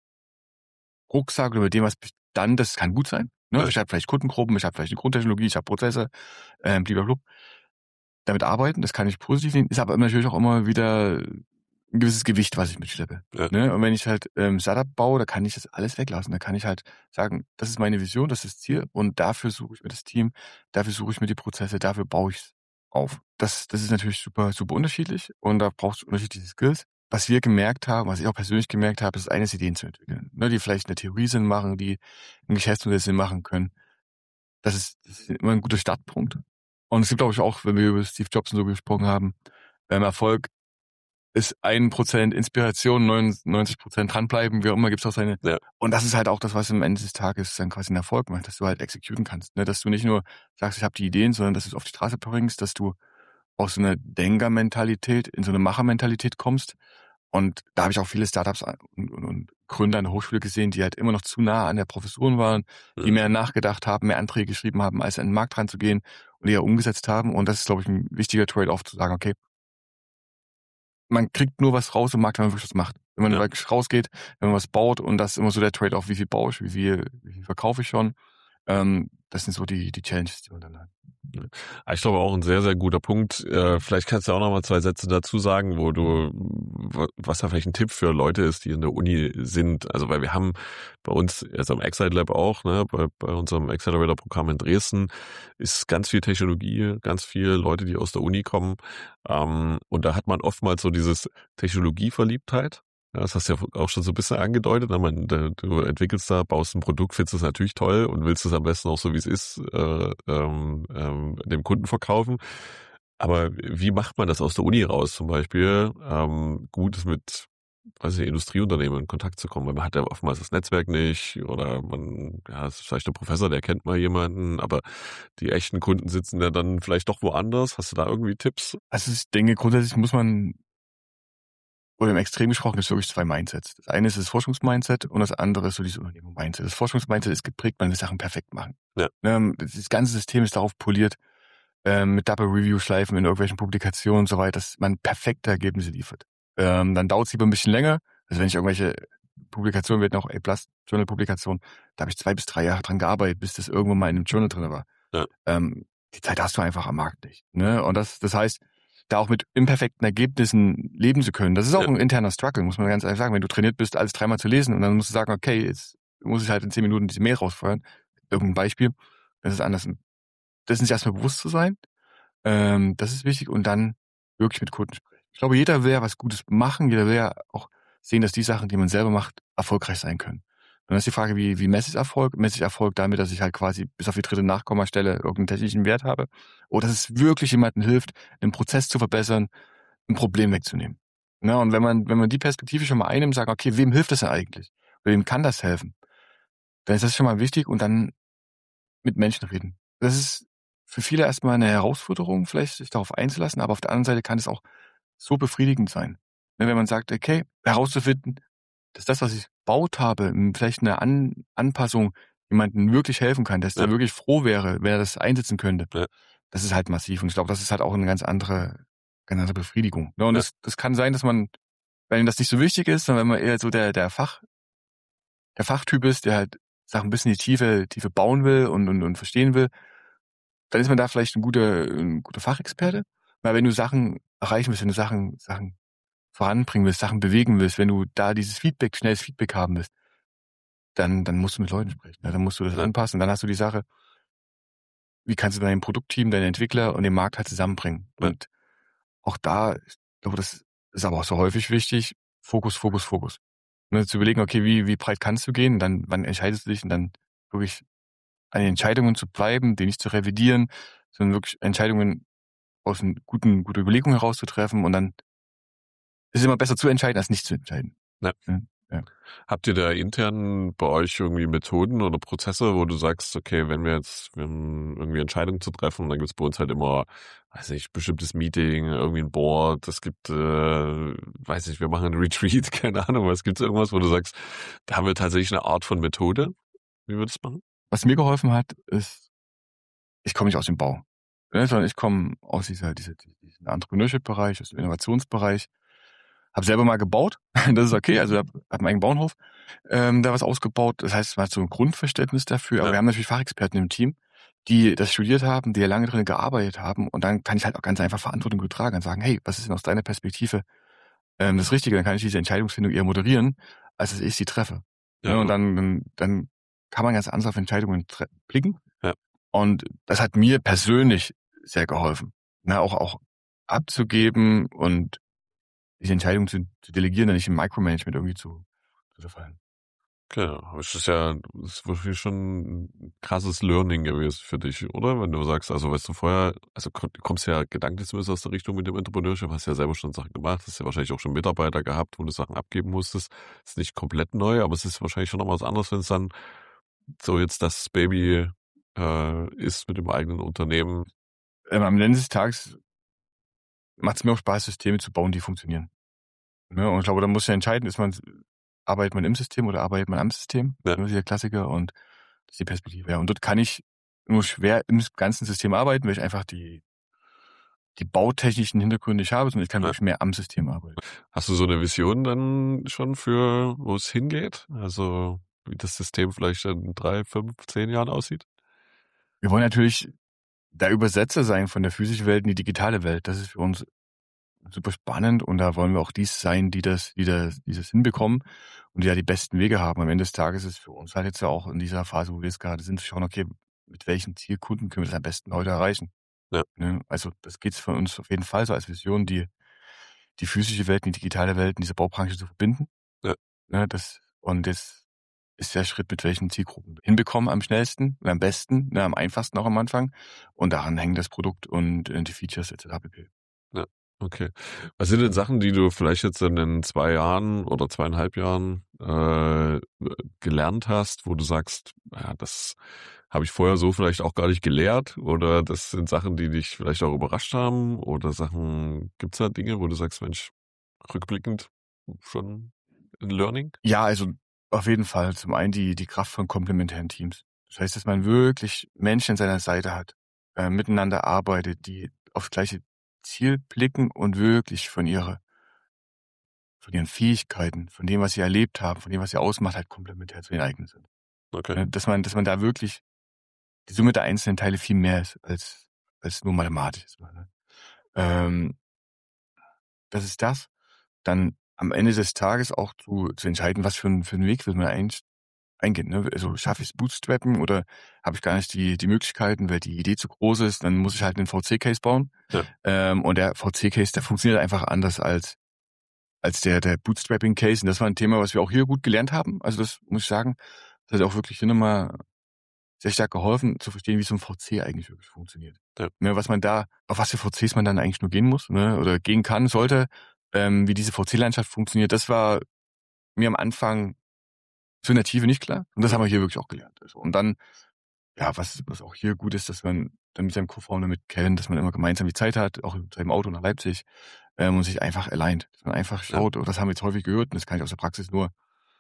Rucksack oder mit dem, was dann, das kann gut sein. Ne? Ja. Ich habe vielleicht Kundengruppen, ich habe vielleicht eine Grundtechnologie, ich habe Prozesse, ähm, blablabla. Damit arbeiten, das kann ich positiv sehen, ist aber natürlich auch immer wieder ein gewisses Gewicht, was ich mitschleppe. Ja. Ne? Und wenn ich halt ähm, Startup baue, da kann ich das alles weglassen. Da kann ich halt sagen, das ist meine Vision, das ist das Ziel und dafür suche ich mir das Team, dafür suche ich mir die Prozesse, dafür baue ich es auf. Das, das ist natürlich super, super unterschiedlich und da brauchst du unterschiedliche Skills. Was wir gemerkt haben, was ich auch persönlich gemerkt habe, ist eines, Ideen zu entwickeln, ne? Die vielleicht eine Theorie Sinn machen, die ein Geschäftsmodell Sinn machen können. Das ist, das ist immer ein guter Startpunkt. Und es gibt, glaube ich, auch, wenn wir über Steve Jobs und so gesprochen haben, ähm, Erfolg ist ein Prozent Inspiration, neunundneunzig Prozent dranbleiben, wie auch immer, gibt's auch seine. Ja. Und das ist halt auch das, was am Ende des Tages dann quasi einen Erfolg macht, dass du halt exekutieren kannst. Ne? Dass du nicht nur sagst, ich habe die Ideen, sondern dass du es auf die Straße bringst, dass du aus so einer Denker-Mentalität in so eine Macher-Mentalität kommst. Und da habe ich auch viele Startups und, und, und Gründer an der Hochschule gesehen, die halt immer noch zu nah an der Professoren waren, die Mhm. mehr nachgedacht haben, mehr Anträge geschrieben haben, als an den Markt ranzugehen und die ja umgesetzt haben. Und das ist, glaube ich, ein wichtiger Trade-off, zu sagen, okay, man kriegt nur was raus im Markt, wenn man wirklich was macht. Wenn man Ja. wirklich rausgeht, wenn man was baut und das ist immer so der Trade-off, wie viel baue ich, wie viel, wie viel verkaufe ich schon. Ähm, das sind so die, die Challenges, die man dann hat. Ich glaube auch ein sehr, sehr guter Punkt. Äh, vielleicht kannst du auch noch mal zwei Sätze dazu sagen, wo du, was da vielleicht ein Tipp für Leute ist, die in der Uni sind. Also, weil wir haben bei uns, also im Excite Lab auch, ne, bei, bei unserem Accelerator-Programm in Dresden, ist ganz viel Technologie, ganz viele Leute, die aus der Uni kommen. Ähm, und da hat man oftmals so dieses Technologieverliebtheit. Ja, das hast du ja auch schon so ein bisschen angedeutet. Ne? Man, du entwickelst da, baust ein Produkt, findest es natürlich toll und willst es am besten auch so, wie es ist, äh, ähm, ähm, dem Kunden verkaufen. Aber wie macht man das aus der Uni raus zum Beispiel? Ähm, gut ist mit, weiß ich, Industrieunternehmen in Kontakt zu kommen, weil man hat ja oftmals das Netzwerk nicht oder man, ja, es ist vielleicht der Professor, der kennt mal jemanden, aber die echten Kunden sitzen ja dann vielleicht doch woanders. Hast du da irgendwie Tipps? Also ich denke, grundsätzlich muss man, oder im Extrem gesprochen, ist wirklich zwei Mindsets. Das eine ist das Forschungsmindset und das andere ist so dieses Unternehmer-Mindset. Das Forschungsmindset ist geprägt, man will Sachen perfekt machen. Ja. Ähm, Das ganze System ist darauf poliert, ähm, mit Double-Review-Schleifen in irgendwelchen Publikationen und so weiter, dass man perfekte Ergebnisse liefert. Ähm, dann dauert es lieber ein bisschen länger. Also wenn ich irgendwelche Publikationen, wir hatten auch A-Plus-Journal-Publikationen, da habe ich zwei bis drei Jahre dran gearbeitet, bis das irgendwann mal in einem Journal drin war. Ja. Ähm, die Zeit hast du einfach am Markt nicht. Ne? Und das, das heißt, da auch mit imperfekten Ergebnissen leben zu können. Das ist auch Ja. ein interner Struggle, muss man ganz ehrlich sagen. Wenn du trainiert bist, alles dreimal zu lesen und dann musst du sagen, okay, jetzt muss ich halt in zehn Minuten diese Mail rausfeuern. Irgendein Beispiel. Das ist anders. Das ist nicht erstmal bewusst zu sein. Ähm, das ist wichtig und dann wirklich mit Kunden sprechen. Ich glaube, jeder will ja was Gutes machen. Jeder will ja auch sehen, dass die Sachen, die man selber macht, erfolgreich sein können. Und dann ist die Frage, wie, wie messe ich Erfolg? Messe ich Erfolg damit, dass ich halt quasi bis auf die dritte Nachkommastelle irgendeinen technischen Wert habe? Oder dass es wirklich jemandem hilft, einen Prozess zu verbessern, ein Problem wegzunehmen? Ne? Und wenn man, wenn man die Perspektive schon mal einnimmt, sagt, okay, wem hilft das denn eigentlich? Wem kann das helfen? Dann ist das schon mal wichtig und dann mit Menschen reden. Das ist für viele erstmal eine Herausforderung, vielleicht sich darauf einzulassen, aber auf der anderen Seite kann es auch so befriedigend sein. Ne, wenn man sagt, okay, herauszufinden, dass das, was ich gebaut habe, vielleicht eine An- Anpassung jemandem wirklich helfen kann, dass Ja. der wirklich froh wäre, wer das einsetzen könnte. Ja. Das ist halt massiv. Und ich glaube, das ist halt auch eine ganz andere, ganz andere Befriedigung. Ne? Und Ja. das, das kann sein, dass man, wenn ihm das nicht so wichtig ist, sondern wenn man eher so der, der Fach, der Fachtyp ist, der halt Sachen ein bisschen in die Tiefe, Tiefe bauen will und, und, und verstehen will, dann ist man da vielleicht ein guter, ein guter Fachexperte. Weil wenn du Sachen erreichen willst, wenn du Sachen, Sachen voranbringen willst, Sachen bewegen willst, wenn du da dieses Feedback, schnelles Feedback haben willst, dann, dann musst du mit Leuten sprechen. Ja, dann musst du das Ja. anpassen. Dann hast du die Sache, wie kannst du dein Produktteam, deine Entwickler und den Markt halt zusammenbringen. Ja. Und auch da, ich glaube, das ist aber auch so häufig wichtig, Fokus, Fokus, Fokus. Ne, zu überlegen, okay, wie, wie breit kannst du gehen? Dann, wann entscheidest du dich? Und dann wirklich an den Entscheidungen zu bleiben, die nicht zu revidieren, sondern wirklich Entscheidungen aus einer guten, guten Überlegung herauszutreffen und dann ist es immer besser zu entscheiden, als nicht zu entscheiden. Ja. Ja. Ja. Habt ihr da intern bei euch irgendwie Methoden oder Prozesse, wo du sagst, okay, wenn wir jetzt wir haben irgendwie Entscheidungen zu treffen, dann gibt es bei uns halt immer, weiß nicht, bestimmtes Meeting, irgendwie ein Board, es gibt, äh, weiß nicht, wir machen ein Retreat, keine Ahnung, was gibt's irgendwas, wo du sagst, da haben wir tatsächlich eine Art von Methode, wie wir das machen? Was mir geholfen hat, ist, ich komme nicht aus dem Bau, ne, sondern ich komme aus dieser, dieser, diesem Entrepreneurship-Bereich, aus dem Innovationsbereich, habe selber mal gebaut, das ist okay, also ich habe hab einen eigenen Bauernhof, ähm, da was ausgebaut, das heißt, man hat so ein Grundverständnis dafür, aber Ja. wir haben natürlich Fachexperten im Team, die das studiert haben, die ja lange drin gearbeitet haben und dann kann ich halt auch ganz einfach Verantwortung übertragen und sagen, hey, was ist denn aus deiner Perspektive ähm, das Richtige, dann kann ich diese Entscheidungsfindung eher moderieren, als dass ich sie treffe. Ja, Ne, und ja. dann, dann, dann kann man ganz anders auf Entscheidungen tre- blicken. Ja. Und das hat mir persönlich sehr geholfen. Ne, auch, auch abzugeben und diese Entscheidung zu, zu delegieren, dann nicht im Micromanagement irgendwie zu, zu verfallen. Okay, aber es ist ja, das ist wahrscheinlich schon ein krasses Learning gewesen für dich, oder? Wenn du sagst, also weißt du vorher, also ko- du kommst ja gedanklich zumindest aus der Richtung mit dem Entrepreneurship, hast ja selber schon Sachen gemacht, hast ja wahrscheinlich auch schon Mitarbeiter gehabt, wo du Sachen abgeben musstest. Ist nicht komplett neu, aber es ist wahrscheinlich schon noch was anderes, wenn es dann so jetzt das Baby äh, ist mit dem eigenen Unternehmen. Ähm, am Ende des Tages macht es mir auch Spaß, Systeme zu bauen, die funktionieren. Ne, und ich glaube, da muss ja entscheiden, ist man, arbeitet man im System oder arbeitet man am System? Ja. Das ist der Klassiker und das ist die Perspektive. Ja. Und dort kann ich nur schwer im ganzen System arbeiten, weil ich einfach die, die bautechnischen Hintergründe nicht habe, sondern ich kann Ja. wirklich mehr am System arbeiten. Hast du so eine Vision dann schon für, wo es hingeht? Also wie das System vielleicht in drei, fünf, zehn Jahren aussieht? Wir wollen natürlich der Übersetzer sein von der physischen Welt in die digitale Welt. Das ist für uns super spannend und da wollen wir auch dies sein, die das, die das, die das hinbekommen und die ja die besten Wege haben. Am Ende des Tages ist es für uns halt jetzt ja auch in dieser Phase, wo wir jetzt gerade sind, zu schauen, okay, mit welchen Zielkunden können wir das am besten heute erreichen. Ja. Ne? Also das geht von uns auf jeden Fall so als Vision, die, die physische Welt und die digitale Welt in dieser Baubranche zu verbinden. Ja. Ne? Das, und das ist der Schritt, mit welchen Zielgruppen wir hinbekommen am schnellsten und am besten, ne, am einfachsten auch am Anfang. Und daran hängen das Produkt und äh, die Features et cetera pp. Ja, okay. Was sind denn Sachen, die du vielleicht jetzt in den zwei Jahren oder zweieinhalb Jahren äh, gelernt hast, wo du sagst, ja, das habe ich vorher so vielleicht auch gar nicht gelehrt, oder das sind Sachen, die dich vielleicht auch überrascht haben, oder Sachen, gibt's da Dinge, wo du sagst, Mensch, rückblickend schon ein Learning? Ja, also auf jeden Fall. Zum einen die, die Kraft von komplementären Teams. Das heißt, dass man wirklich Menschen an seiner Seite hat, äh, miteinander arbeitet, die aufs gleiche Ziel blicken und wirklich von ihrer, von ihren Fähigkeiten, von dem, was sie erlebt haben, von dem, was sie ausmacht, halt komplementär zu den eigenen sind. Okay. Ne, Dass man, dass man da wirklich die Summe der einzelnen Teile viel mehr ist als, als nur mathematisch. Ne? Ähm, das ist das. Dann am Ende des Tages auch zu, zu entscheiden, was für, ein, für einen Weg will man eigentlich eingehen. Ne? Also schaffe ich es Bootstrappen oder habe ich gar nicht die, die Möglichkeiten, weil die Idee zu groß ist, dann muss ich halt einen V C-Case bauen. Ja. Ähm, und der V C-Case, der funktioniert einfach anders als, als der, der Bootstrapping-Case. Und das war ein Thema, was wir auch hier gut gelernt haben. Also das muss ich sagen, das hat auch wirklich hier nochmal sehr stark geholfen, zu verstehen, wie so ein V C eigentlich wirklich funktioniert. Ja. Ne, was man da, auf was für V Cs man dann eigentlich nur gehen muss, ne, oder gehen kann, sollte, ähm, wie diese V C-Landschaft funktioniert, das war mir am Anfang so in der Tiefe nicht klar. Und das haben wir hier wirklich auch gelernt. Also, und dann, ja, was, was auch hier gut ist, dass man dann mit seinem Co-Founder mit Kevin, dass man immer gemeinsam die Zeit hat, auch mit seinem Auto nach Leipzig, ähm, und sich einfach allein, dass man einfach schaut, ja. Das haben wir jetzt häufig gehört, und das kann ich aus der Praxis nur,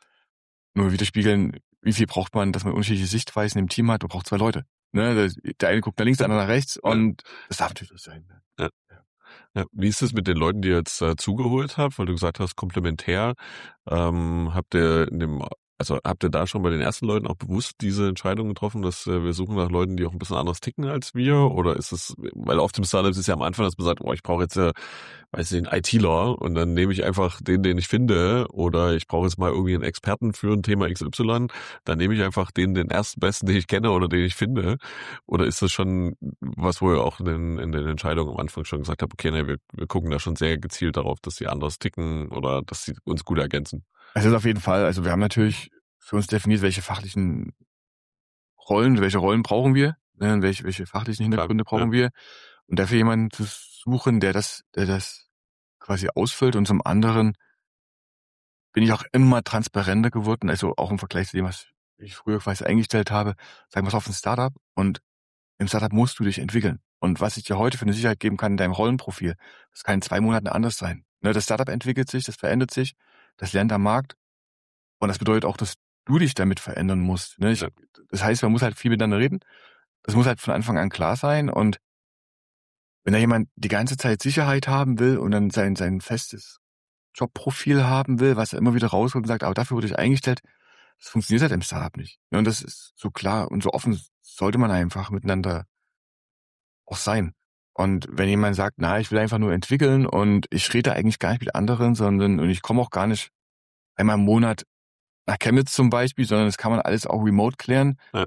nur widerspiegeln, wie viel braucht man, dass man unterschiedliche Sichtweisen im Team hat, man braucht zwei Leute. Ne? Der eine guckt nach links, der andere nach rechts, und ja. Das darf natürlich sein. Ne? Ja. Ja, wie ist es mit den Leuten, die ihr jetzt äh, zugeholt habt, weil du gesagt hast, komplementär, ähm, habt ihr in dem, also habt ihr da schon bei den ersten Leuten auch bewusst diese Entscheidung getroffen, dass äh, wir suchen nach Leuten, die auch ein bisschen anders ticken als wir, oder ist es, weil auf dem Startup ist ja am Anfang, dass man sagt, oh, ich brauche jetzt, äh, weiß ich, einen ITler, und dann nehme ich einfach den, den ich finde, oder ich brauche jetzt mal irgendwie einen Experten für ein Thema X Y, dann nehme ich einfach den, den ersten Besten, den ich kenne oder den ich finde, oder ist das schon was, wo ihr auch in den, in den Entscheidungen am Anfang schon gesagt habt, okay, nee, wir, wir gucken da schon sehr gezielt darauf, dass sie anders ticken oder dass sie uns gut ergänzen? Also das auf jeden Fall. Also wir haben natürlich für uns definiert, welche fachlichen Rollen, welche Rollen brauchen wir, ne, welche, welche fachlichen Hintergründe Klar, brauchen ja. wir. Und dafür jemanden zu suchen, der das, der das quasi ausfüllt, und zum anderen bin ich auch immer transparenter geworden, also auch im Vergleich zu dem, was ich früher quasi eingestellt habe. Sagen wir es auf ein Startup und im Startup musst du dich entwickeln. Und was ich dir heute für eine Sicherheit geben kann in deinem Rollenprofil, das kann in zwei Monaten anders sein. Ne, das Startup entwickelt sich, das verändert sich, das lernt am Markt. Und das bedeutet auch, dass du dich damit verändern musst. Ne? Ich, das heißt, man muss halt viel miteinander reden. Das muss halt von Anfang an klar sein. Und wenn da jemand die ganze Zeit Sicherheit haben will und dann sein, sein festes Jobprofil haben will, was er immer wieder rausholt und sagt, aber dafür wurde ich eingestellt, das funktioniert halt im Startup nicht. Ja, und das ist so klar und so offen sollte man einfach miteinander auch sein. Und wenn jemand sagt, na, ich will einfach nur entwickeln und ich rede eigentlich gar nicht mit anderen, sondern und ich komme auch gar nicht einmal im Monat nach Chemnitz zum Beispiel, sondern das kann man alles auch remote klären. Ja.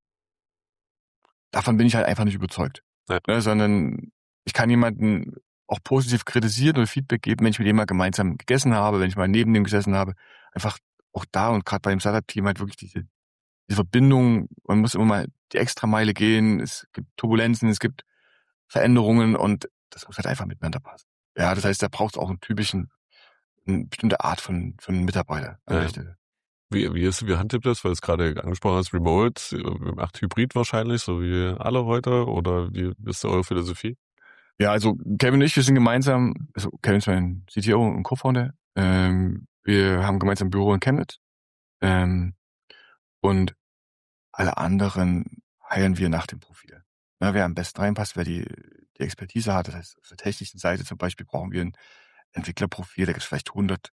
Davon bin ich halt einfach nicht überzeugt. Ja. Ne, sondern ich kann jemanden auch positiv kritisieren oder Feedback geben, wenn ich mit dem mal gemeinsam gegessen habe, wenn ich mal neben dem gesessen habe. Einfach auch da und gerade bei dem Startup-Team halt wirklich diese, diese Verbindung. Man muss immer mal die Extrameile gehen. Es gibt Turbulenzen, es gibt Veränderungen und das muss halt einfach miteinander passen. Ja, das heißt, da braucht es auch einen typischen, eine bestimmte Art von, von Mitarbeiter an Ja. der Stelle. Wie, wie ist, wie handhabt das, weil du es gerade angesprochen hast, Remote, macht Hybrid wahrscheinlich, so wie alle heute, oder wie ist da eure Philosophie? Ja, also Kevin und ich, wir sind gemeinsam, also Kevin ist mein C T O und Co-Founder, ähm, wir haben gemeinsam ein Büro in Chemnitz, ähm, und alle anderen heiern wir nach dem Profil. Na, wer am besten reinpasst, wer die, die Expertise hat, das heißt, auf der technischen Seite zum Beispiel brauchen wir ein Entwicklerprofil, da gibt es vielleicht hundert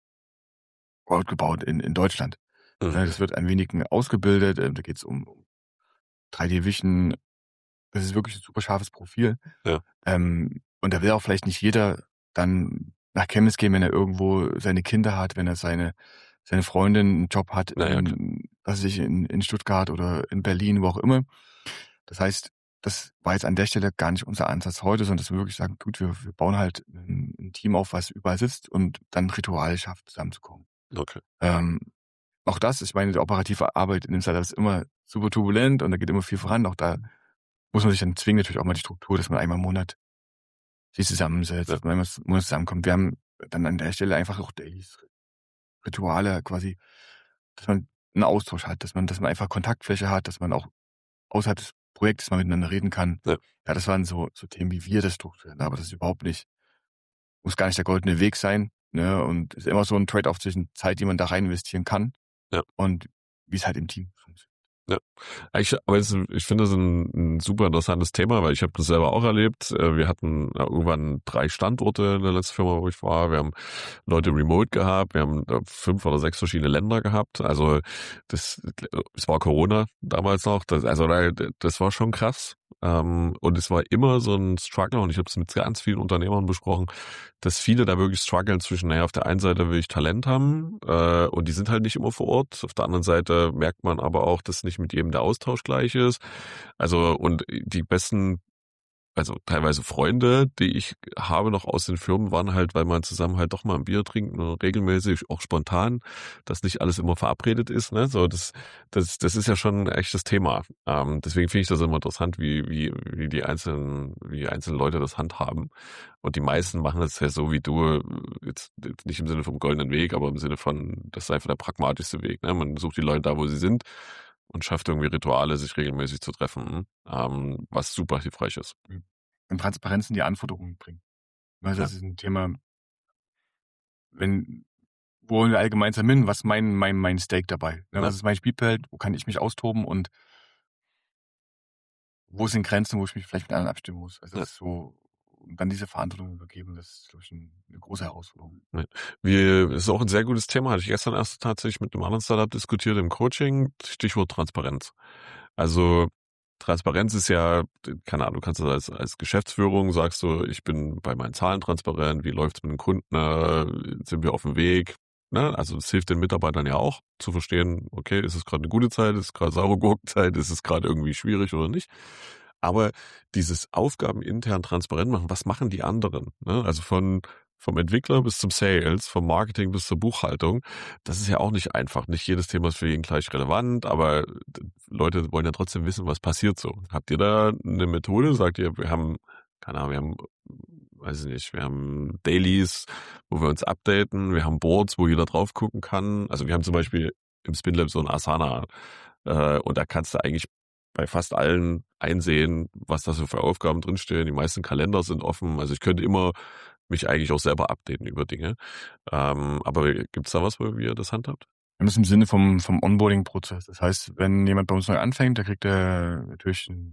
gebaut in, in Deutschland. Mhm. Das wird an wenigen ausgebildet, da geht es um drei D Vision, das ist wirklich ein super scharfes Profil. Ja. Ähm, und da will auch vielleicht nicht jeder dann nach Chemnitz gehen, wenn er irgendwo seine Kinder hat, wenn er seine, seine Freundin einen Job hat, Naja, in, was weiß ich, in, in Stuttgart oder in Berlin, wo auch immer. Das heißt, das war jetzt an der Stelle gar nicht unser Ansatz heute, sondern dass wir wirklich sagen, gut, wir, wir bauen halt ein, ein Team auf, was überall sitzt und dann Rituale schafft, zusammenzukommen. Okay. Ähm, auch das, ich meine, die operative Arbeit in dem Startup ist immer super turbulent und da geht immer viel voran. Auch da muss man sich dann zwingen, natürlich auch mal die Struktur, dass man einmal im Monat sich zusammensetzt, Ja. dass man einmal im Monat zusammenkommt. Wir haben dann an der Stelle einfach auch Dailies, Rituale quasi, dass man einen Austausch hat, dass man, dass man einfach Kontaktfläche hat, dass man auch außerhalb des Projektes mal miteinander reden kann. Ja. Ja, das waren so, so Themen, wie wir das strukturieren, aber das ist überhaupt nicht, muss gar nicht der goldene Weg sein, ne, und ist immer so ein Trade-off zwischen Zeit, die man da rein investieren kann, Ja. und wie es halt im Team funktioniert. Ja, ich, aber es, ich finde das ein, ein super interessantes Thema, weil ich habe das selber auch erlebt. Wir hatten irgendwann drei Standorte in der letzten Firma, wo ich war. Wir haben Leute remote gehabt, wir haben fünf oder sechs verschiedene Länder gehabt. Also das, es war Corona damals noch. Das, also das war schon krass. Und es war immer so ein Struggle, und ich habe es mit ganz vielen Unternehmern besprochen, dass viele da wirklich strugglen zwischen, naja, auf der einen Seite will ich Talent haben, äh, und die sind halt nicht immer vor Ort. Auf der anderen Seite merkt man aber auch, dass nicht mit jedem der Austausch gleich ist. Also, und die besten, also teilweise Freunde, die ich habe noch aus den Firmen, waren halt, weil man zusammen halt doch mal ein Bier trinkt, regelmäßig, auch spontan, dass nicht alles immer verabredet ist, ne? So, das, das, das ist ja schon ein echtes Thema. Ähm, deswegen finde ich das immer interessant, wie, wie, wie die einzelnen, wie die einzelnen Leute das handhaben. Und die meisten machen das ja so wie du, jetzt, jetzt nicht im Sinne vom goldenen Weg, aber im Sinne von, das ist einfach der pragmatischste Weg, ne? Man sucht die Leute da, wo sie sind, und schafft irgendwie Rituale, sich regelmäßig zu treffen, ähm, was super hilfreich ist. Und Transparenz in die Anforderungen bringen. Weil das Ja. ist ein Thema, wenn, wo wollen wir all gemeinsam hin? Was ist mein, mein, mein Stake dabei? Ja. Was ist mein Spielfeld? Wo kann ich mich austoben? Und wo sind Grenzen, wo ich mich vielleicht mit anderen abstimmen muss? Also Ja. das ist so, und dann diese Verantwortung übergeben, das ist, glaube ich, eine große Herausforderung. Ja. Wir, das ist auch ein sehr gutes Thema. Hatte ich gestern erst tatsächlich mit einem anderen Startup diskutiert im Coaching. Stichwort Transparenz. Also Transparenz ist ja, keine Ahnung, du kannst das als, als Geschäftsführung, sagst du, ich bin bei meinen Zahlen transparent, wie läuft's mit den Kunden, äh, sind wir auf dem Weg, ne? Also das hilft den Mitarbeitern ja auch zu verstehen, okay, ist es gerade eine gute Zeit, ist es gerade saure Gurkenzeit, ist es gerade irgendwie schwierig oder nicht. Aber dieses Aufgaben intern transparent machen, was machen die anderen, ne? Also von vom Entwickler bis zum Sales, vom Marketing bis zur Buchhaltung, das ist ja auch nicht einfach. Nicht jedes Thema ist für jeden gleich relevant, aber Leute wollen ja trotzdem wissen, was passiert so. Habt ihr da eine Methode? Sagt ihr, wir haben, keine Ahnung, wir haben weiß ich nicht, wir haben Dailies, wo wir uns updaten, wir haben Boards, wo jeder drauf gucken kann. Also wir haben zum Beispiel im SpinLab so ein Asana äh, und da kannst du eigentlich bei fast allen einsehen, was da so für Aufgaben drinstehen. Die meisten Kalender sind offen. Also ich könnte immer mich eigentlich auch selber updaten über Dinge. Ähm, aber gibt's da was, wo ihr das handhabt? Wir haben das im Sinne vom, vom Onboarding-Prozess. Das heißt, wenn jemand bei uns neu anfängt, da kriegt er natürlich einen,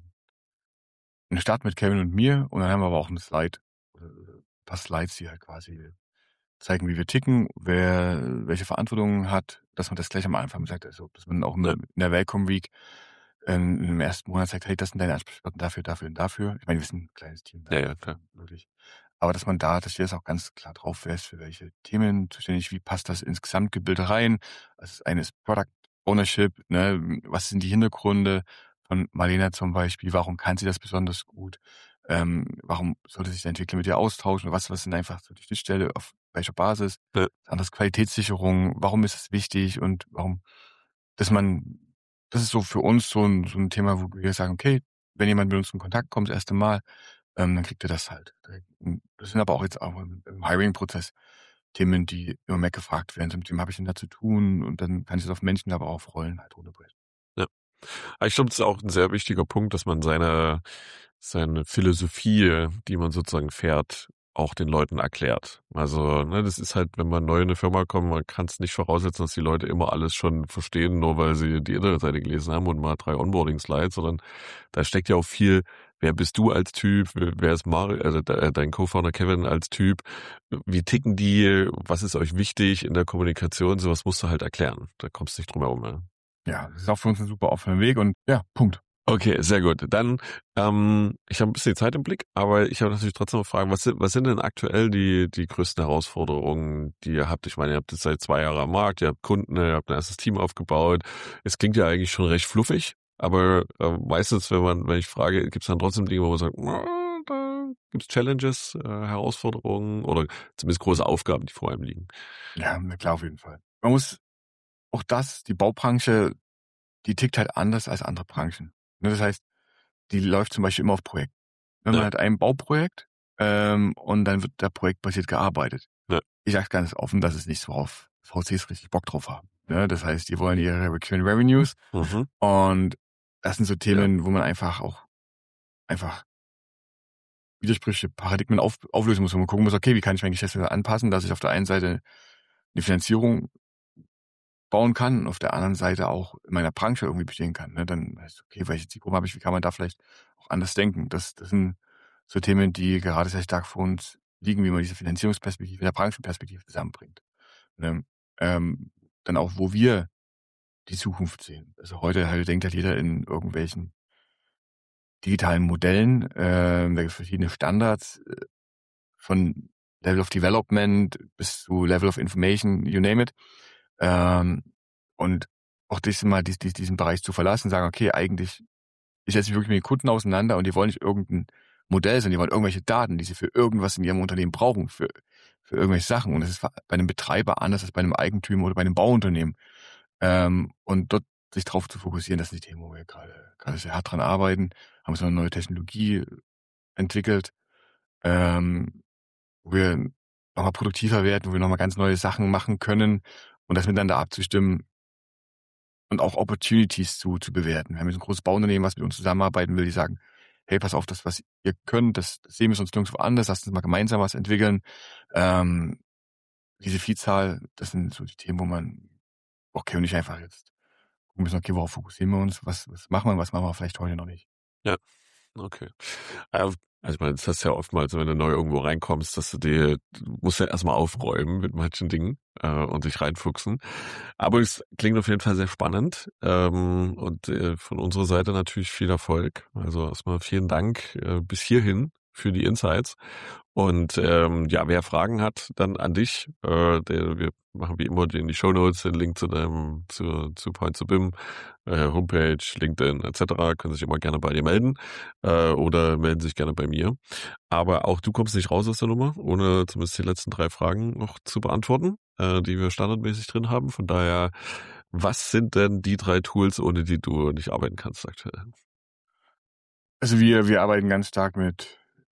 einen Start mit Kevin und mir und dann haben wir aber auch ein Slide, ein paar Slides, die halt quasi zeigen, wie wir ticken, wer welche Verantwortung hat, dass man das gleich am Anfang sagt, also dass man auch in der, in der Welcome Week ähm, im ersten Monat sagt, hey, das sind deine Ansprechpartner dafür, dafür und dafür. Ich meine, wir sind ein kleines Team. Ja, ja, klar. Wirklich. Aber dass man da, dass steht das auch ganz klar drauf, wer ist für welche Themen zuständig, wie passt das ins Gesamtgebilde rein. Das eine ist Product Ownership, ne? Was sind die Hintergründe von Marlena zum Beispiel, warum kann sie das besonders gut, ähm, warum sollte sich der Entwickler mit ihr austauschen, was, was sind einfach so die Schnittstelle, auf welcher Basis, Ja. anderes Qualitätssicherung, warum ist das wichtig und warum, dass man, das ist so für uns so ein, so ein Thema, wo wir sagen, okay, wenn jemand mit uns in Kontakt kommt, das erste Mal, ähm, dann kriegt er das halt. Das sind aber auch jetzt auch im, im Hiring-Prozess Themen, die immer mehr gefragt werden. Mit dem habe ich denn da zu tun? Und dann kann ich das auf Menschen aber auch auf Rollen halt runterbrechen. Ja. Ich glaube, das ist auch ein sehr wichtiger Punkt, dass man seine, seine Philosophie, die man sozusagen fährt, auch den Leuten erklärt. Also, ne, das ist halt, wenn man neu in eine Firma kommt, man kann es nicht voraussetzen, dass die Leute immer alles schon verstehen, nur weil sie die Internetseite gelesen haben und mal drei Onboarding-Slides, sondern da steckt ja auch viel, wer bist du als Typ, wer ist Mario, also dein Co-Founder Kevin als Typ, wie ticken die, was ist euch wichtig in der Kommunikation, sowas musst du halt erklären. Da kommst du nicht drum herum. Ja. Ja, das ist auch für uns ein super offener Weg und ja, Punkt. Okay, sehr gut. Dann, ähm, ich habe ein bisschen Zeit im Blick, aber ich habe natürlich trotzdem noch Fragen, was sind, was sind denn aktuell die, die größten Herausforderungen, die ihr habt? Ich meine, ihr habt jetzt seit zwei Jahren am Markt, ihr habt Kunden, ihr habt ein erstes Team aufgebaut. Es klingt ja eigentlich schon recht fluffig, aber äh, meistens, wenn man, wenn ich frage, gibt es dann trotzdem Dinge, wo man sagt, na, da gibt es Challenges, äh, Herausforderungen oder zumindest große Aufgaben, die vor einem liegen. Ja, klar, auf jeden Fall. Man muss auch das, die Baubranche, die tickt halt anders als andere Branchen. Das heißt, die läuft zum Beispiel immer auf Projekt. Wenn man Ja. hat ein Bauprojekt ähm, und dann wird da projektbasiert gearbeitet. Ja. Ich sage ganz offen, dass es nicht so auf V Cs richtig Bock drauf haben. Ja, das heißt, die wollen ihre Recurring Revenues Mhm. und das sind so Themen, wo man einfach auch einfach Widersprüche, Paradigmen auf, auflösen muss, wo man gucken muss, okay, wie kann ich mein Geschäftsmodell anpassen, dass ich auf der einen Seite eine Finanzierung bauen kann und auf der anderen Seite auch in meiner Branche irgendwie bestehen kann. Ne? Dann heißt okay, welche Zielgruppe habe ich, wie kann man da vielleicht auch anders denken? Das, das sind so Themen, die gerade sehr stark vor uns liegen, wie man diese Finanzierungsperspektive in der Branchenperspektive zusammenbringt. Ne? Ähm, dann auch, wo wir die Zukunft sehen. Also heute halt denkt halt jeder in irgendwelchen digitalen Modellen, äh, da gibt es verschiedene Standards, äh, von Level of Development bis zu Level of Information, you name it. Ähm, und auch diesen mal dies, dies, diesen Bereich zu verlassen, sagen, okay, eigentlich, ich setze mich wirklich mit den Kunden auseinander und die wollen nicht irgendein Modell, sondern die wollen irgendwelche Daten, die sie für irgendwas in ihrem Unternehmen brauchen, für, für irgendwelche Sachen. Und das ist bei einem Betreiber anders als bei einem Eigentümer oder bei einem Bauunternehmen. Ähm, und dort sich drauf zu fokussieren, das sind die Themen, wo wir gerade, gerade sehr hart dran arbeiten, haben so eine neue Technologie entwickelt, ähm, wo wir nochmal produktiver werden, wo wir nochmal ganz neue Sachen machen können und das miteinander abzustimmen und auch Opportunities zu, zu bewerten. Wir haben jetzt ein großes Bauunternehmen, was mit uns zusammenarbeiten will, die sagen, hey, pass auf, das, was ihr könnt, das, das sehen wir sonst nirgendwo anders, lasst uns mal gemeinsam was entwickeln. Ähm, diese Vielzahl, das sind so die Themen, wo man, okay, und nicht einfach jetzt gucken müssen, okay, worauf fokussieren wir uns, was, was machen wir, was machen wir vielleicht heute noch nicht. Ja, okay. Also ich meine, das hast du ja oftmals, wenn du neu irgendwo reinkommst, dass du dir, du musst ja erstmal aufräumen mit manchen Dingen äh, und dich reinfuchsen. Aber es klingt auf jeden Fall sehr spannend ähm, und äh, von unserer Seite natürlich viel Erfolg. Also erstmal vielen Dank äh, bis hierhin für die Insights. Und ähm, ja, wer Fragen hat, dann an dich. Äh, der, wir machen wie immer in die Shownotes den Link zu deinem, zu, zu Point to B I M, äh, Homepage, LinkedIn et cetera. Können sich immer gerne bei dir melden äh, oder melden sich gerne bei mir. Aber auch du kommst nicht raus aus der Nummer, ohne zumindest die letzten drei Fragen noch zu beantworten, äh, die wir standardmäßig drin haben. Von daher, was sind denn die drei Tools, ohne die du nicht arbeiten kannst aktuell? Also wir, wir arbeiten ganz stark mit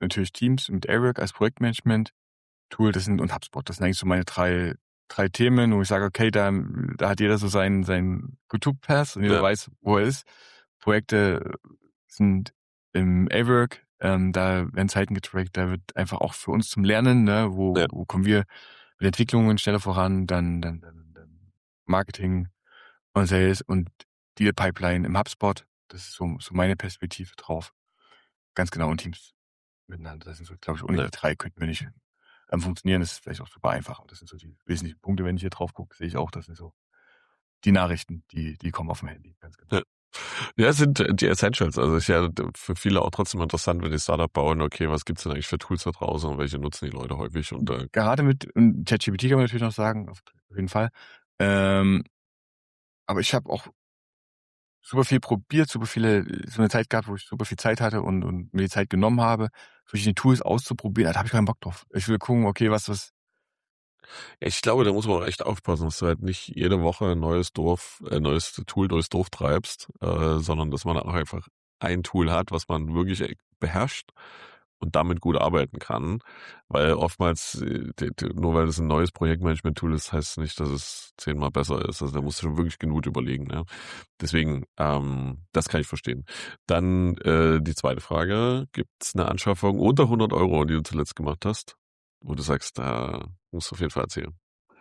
natürlich Teams mit Airwork als Projektmanagement-Tool, das sind, und HubSpot, das sind eigentlich so meine drei, drei Themen, wo ich sage, okay, da, da hat jeder so seinen, seinen Go-To-Pass und jeder ja. weiß, wo er ist. Projekte sind im Airwork, ähm, da werden Zeiten getrackt, da wird einfach auch für uns zum Lernen, ne, wo, ja. wo kommen wir mit Entwicklungen schneller voran, dann, dann, dann, dann Marketing und Sales und Deal Pipeline im HubSpot. Das ist so, so meine Perspektive drauf. Ganz genau, und Teams miteinander. Das sind so, glaube ich, ohne ja. die drei könnten wir nicht ähm, funktionieren. Das ist vielleicht auch super einfach. Und das sind so die wesentlichen Punkte, wenn ich hier drauf gucke, sehe ich auch, das sind so die Nachrichten, die, die kommen auf dem Handy. Ganz genau. Ja. Ja, es sind die Essentials. Also ist ja für viele auch trotzdem interessant, wenn die Startup bauen, okay, was gibt's denn eigentlich für Tools da draußen und welche nutzen die Leute häufig? Und äh gerade mit ChatGPT kann man natürlich noch sagen, auf jeden Fall. Ähm, aber ich habe auch super viel probiert, super viele, so eine Zeit gehabt, wo ich super viel Zeit hatte und, und mir die Zeit genommen habe, verschiedene Tools auszuprobieren. Da habe ich keinen Bock drauf. Ich will gucken, okay, was das. Ja, ich glaube, da muss man auch echt aufpassen, dass du halt nicht jede Woche ein neues Dorf, ein neues Tool durchs Dorf treibst, äh, sondern dass man auch einfach ein Tool hat, was man wirklich beherrscht und damit gut arbeiten kann. Weil oftmals, nur weil es ein neues Projektmanagement-Tool ist, heißt es nicht, dass es zehnmal besser ist. Also da musst du schon wirklich genug überlegen. Ja. Deswegen, ähm, das kann ich verstehen. Dann äh, die zweite Frage, gibt es eine Anschaffung unter hundert Euro, die du zuletzt gemacht hast, wo du sagst, da musst du auf jeden Fall erzählen?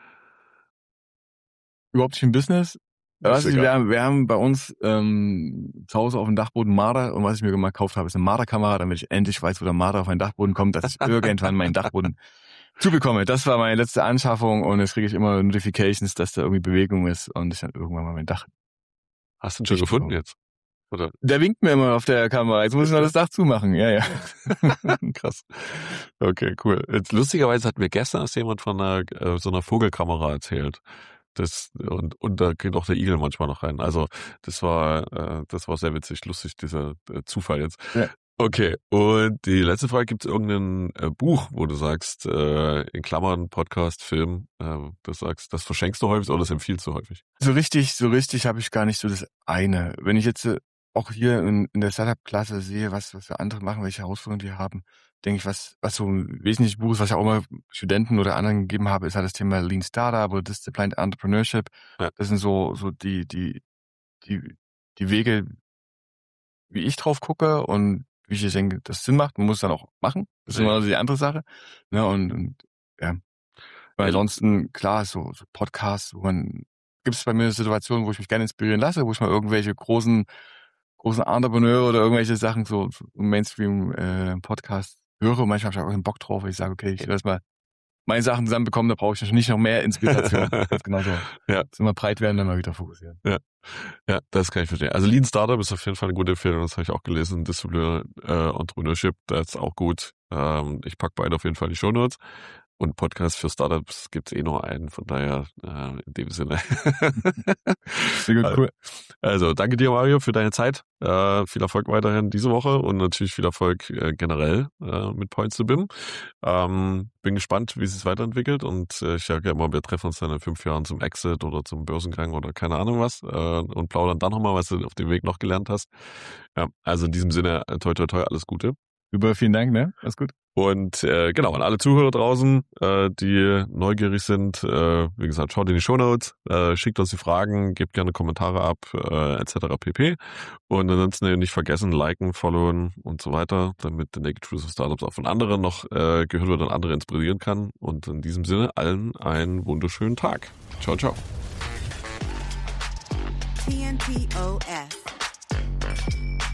Überhaupt nicht im Business. Was ich, wir, haben, wir haben bei uns ähm, zu Hause auf dem Dachboden Marder, und was ich mir gekauft habe, ist eine Marderkamera, damit ich endlich weiß, wo der Marder auf meinen Dachboden kommt, dass ich irgendwann meinen Dachboden zubekomme. Das war meine letzte Anschaffung, und jetzt kriege ich immer Notifications, dass da irgendwie Bewegung ist und ich dann irgendwann mal mein Dach. Hast du ihn schon gefunden bekomme. Jetzt? Oder? Der winkt mir immer auf der Kamera. Jetzt muss ich noch das Dach zumachen. Ja, ja. Krass. Okay, cool. Jetzt, lustigerweise hat mir gestern erst jemand von einer, äh, so einer Vogelkamera erzählt. Das, und, und da geht auch der Igel manchmal noch rein. Also das war, äh, das war sehr witzig, lustig, dieser äh, Zufall jetzt. Ja. Okay, und die letzte Frage, gibt es irgendein äh, Buch, wo du sagst, äh, in Klammern, Podcast, Film, äh, du sagst, das verschenkst du häufig oder das empfiehlst du häufig? So richtig, so richtig habe ich gar nicht so das eine. Wenn ich jetzt äh, auch hier in, in der Startup-Klasse sehe, was, was für andere machen, welche Herausforderungen die haben, denke ich, was, was so ein wesentliches Buch ist, was ich auch immer Studenten oder anderen gegeben habe, ist halt das Thema Lean Startup oder Disciplined Entrepreneurship. Ja. Das sind so, so die, die, die, die Wege, wie ich drauf gucke und wie ich denke, das Sinn macht. Man muss es dann auch machen. Das ist ja immer die andere Sache. Ja, und, und ja. Weil ansonsten, klar, so, so Podcasts, wo man, gibt es bei mir Situationen, wo ich mich gerne inspirieren lasse, wo ich mal irgendwelche großen, großen Entrepreneure oder irgendwelche Sachen, so, so Mainstream-Podcasts äh, höre. Und manchmal habe ich auch einen Bock drauf, weil ich sage, okay, ich will erst mal meine Sachen zusammenbekommen, da brauche ich nicht noch mehr Inspiration. Ganz genau so. Ja. Dass immer breit werden, dann mal wieder fokussieren. Ja. Ja, das kann ich verstehen. Also Lean Startup ist auf jeden Fall eine gute Empfehlung, das habe ich auch gelesen. Disciplined äh, Entrepreneurship, das ist auch gut. Ähm, ich packe beide auf jeden Fall in die Shownotes. Und Podcast für Startups gibt's eh nur einen, von daher äh, in dem Sinne. Sehr gut, cool. Also danke dir, Mario, für deine Zeit. Äh, viel Erfolg weiterhin diese Woche und natürlich viel Erfolg äh, generell äh, mit Points to B I M. Ähm, bin gespannt, wie es sich weiterentwickelt, und äh, ich sage ja immer, wir treffen uns dann in fünf Jahren zum Exit oder zum Börsengang oder keine Ahnung was äh, und plaudern dann nochmal, was du auf dem Weg noch gelernt hast. Ja, also in diesem Sinne, toi toi toi, alles Gute. Super, vielen Dank, ne? Alles gut. Und äh, genau, an alle Zuhörer draußen, äh, die neugierig sind, äh, wie gesagt, schaut in die Shownotes, äh, schickt uns die Fragen, gebt gerne Kommentare ab, äh, et cetera pp. Und ansonsten nicht vergessen, liken, followen und so weiter, damit The Naked Truth of Startups auch von anderen noch äh, gehört wird und andere inspirieren kann. Und in diesem Sinne allen einen wunderschönen Tag. Ciao, ciao. T N T O S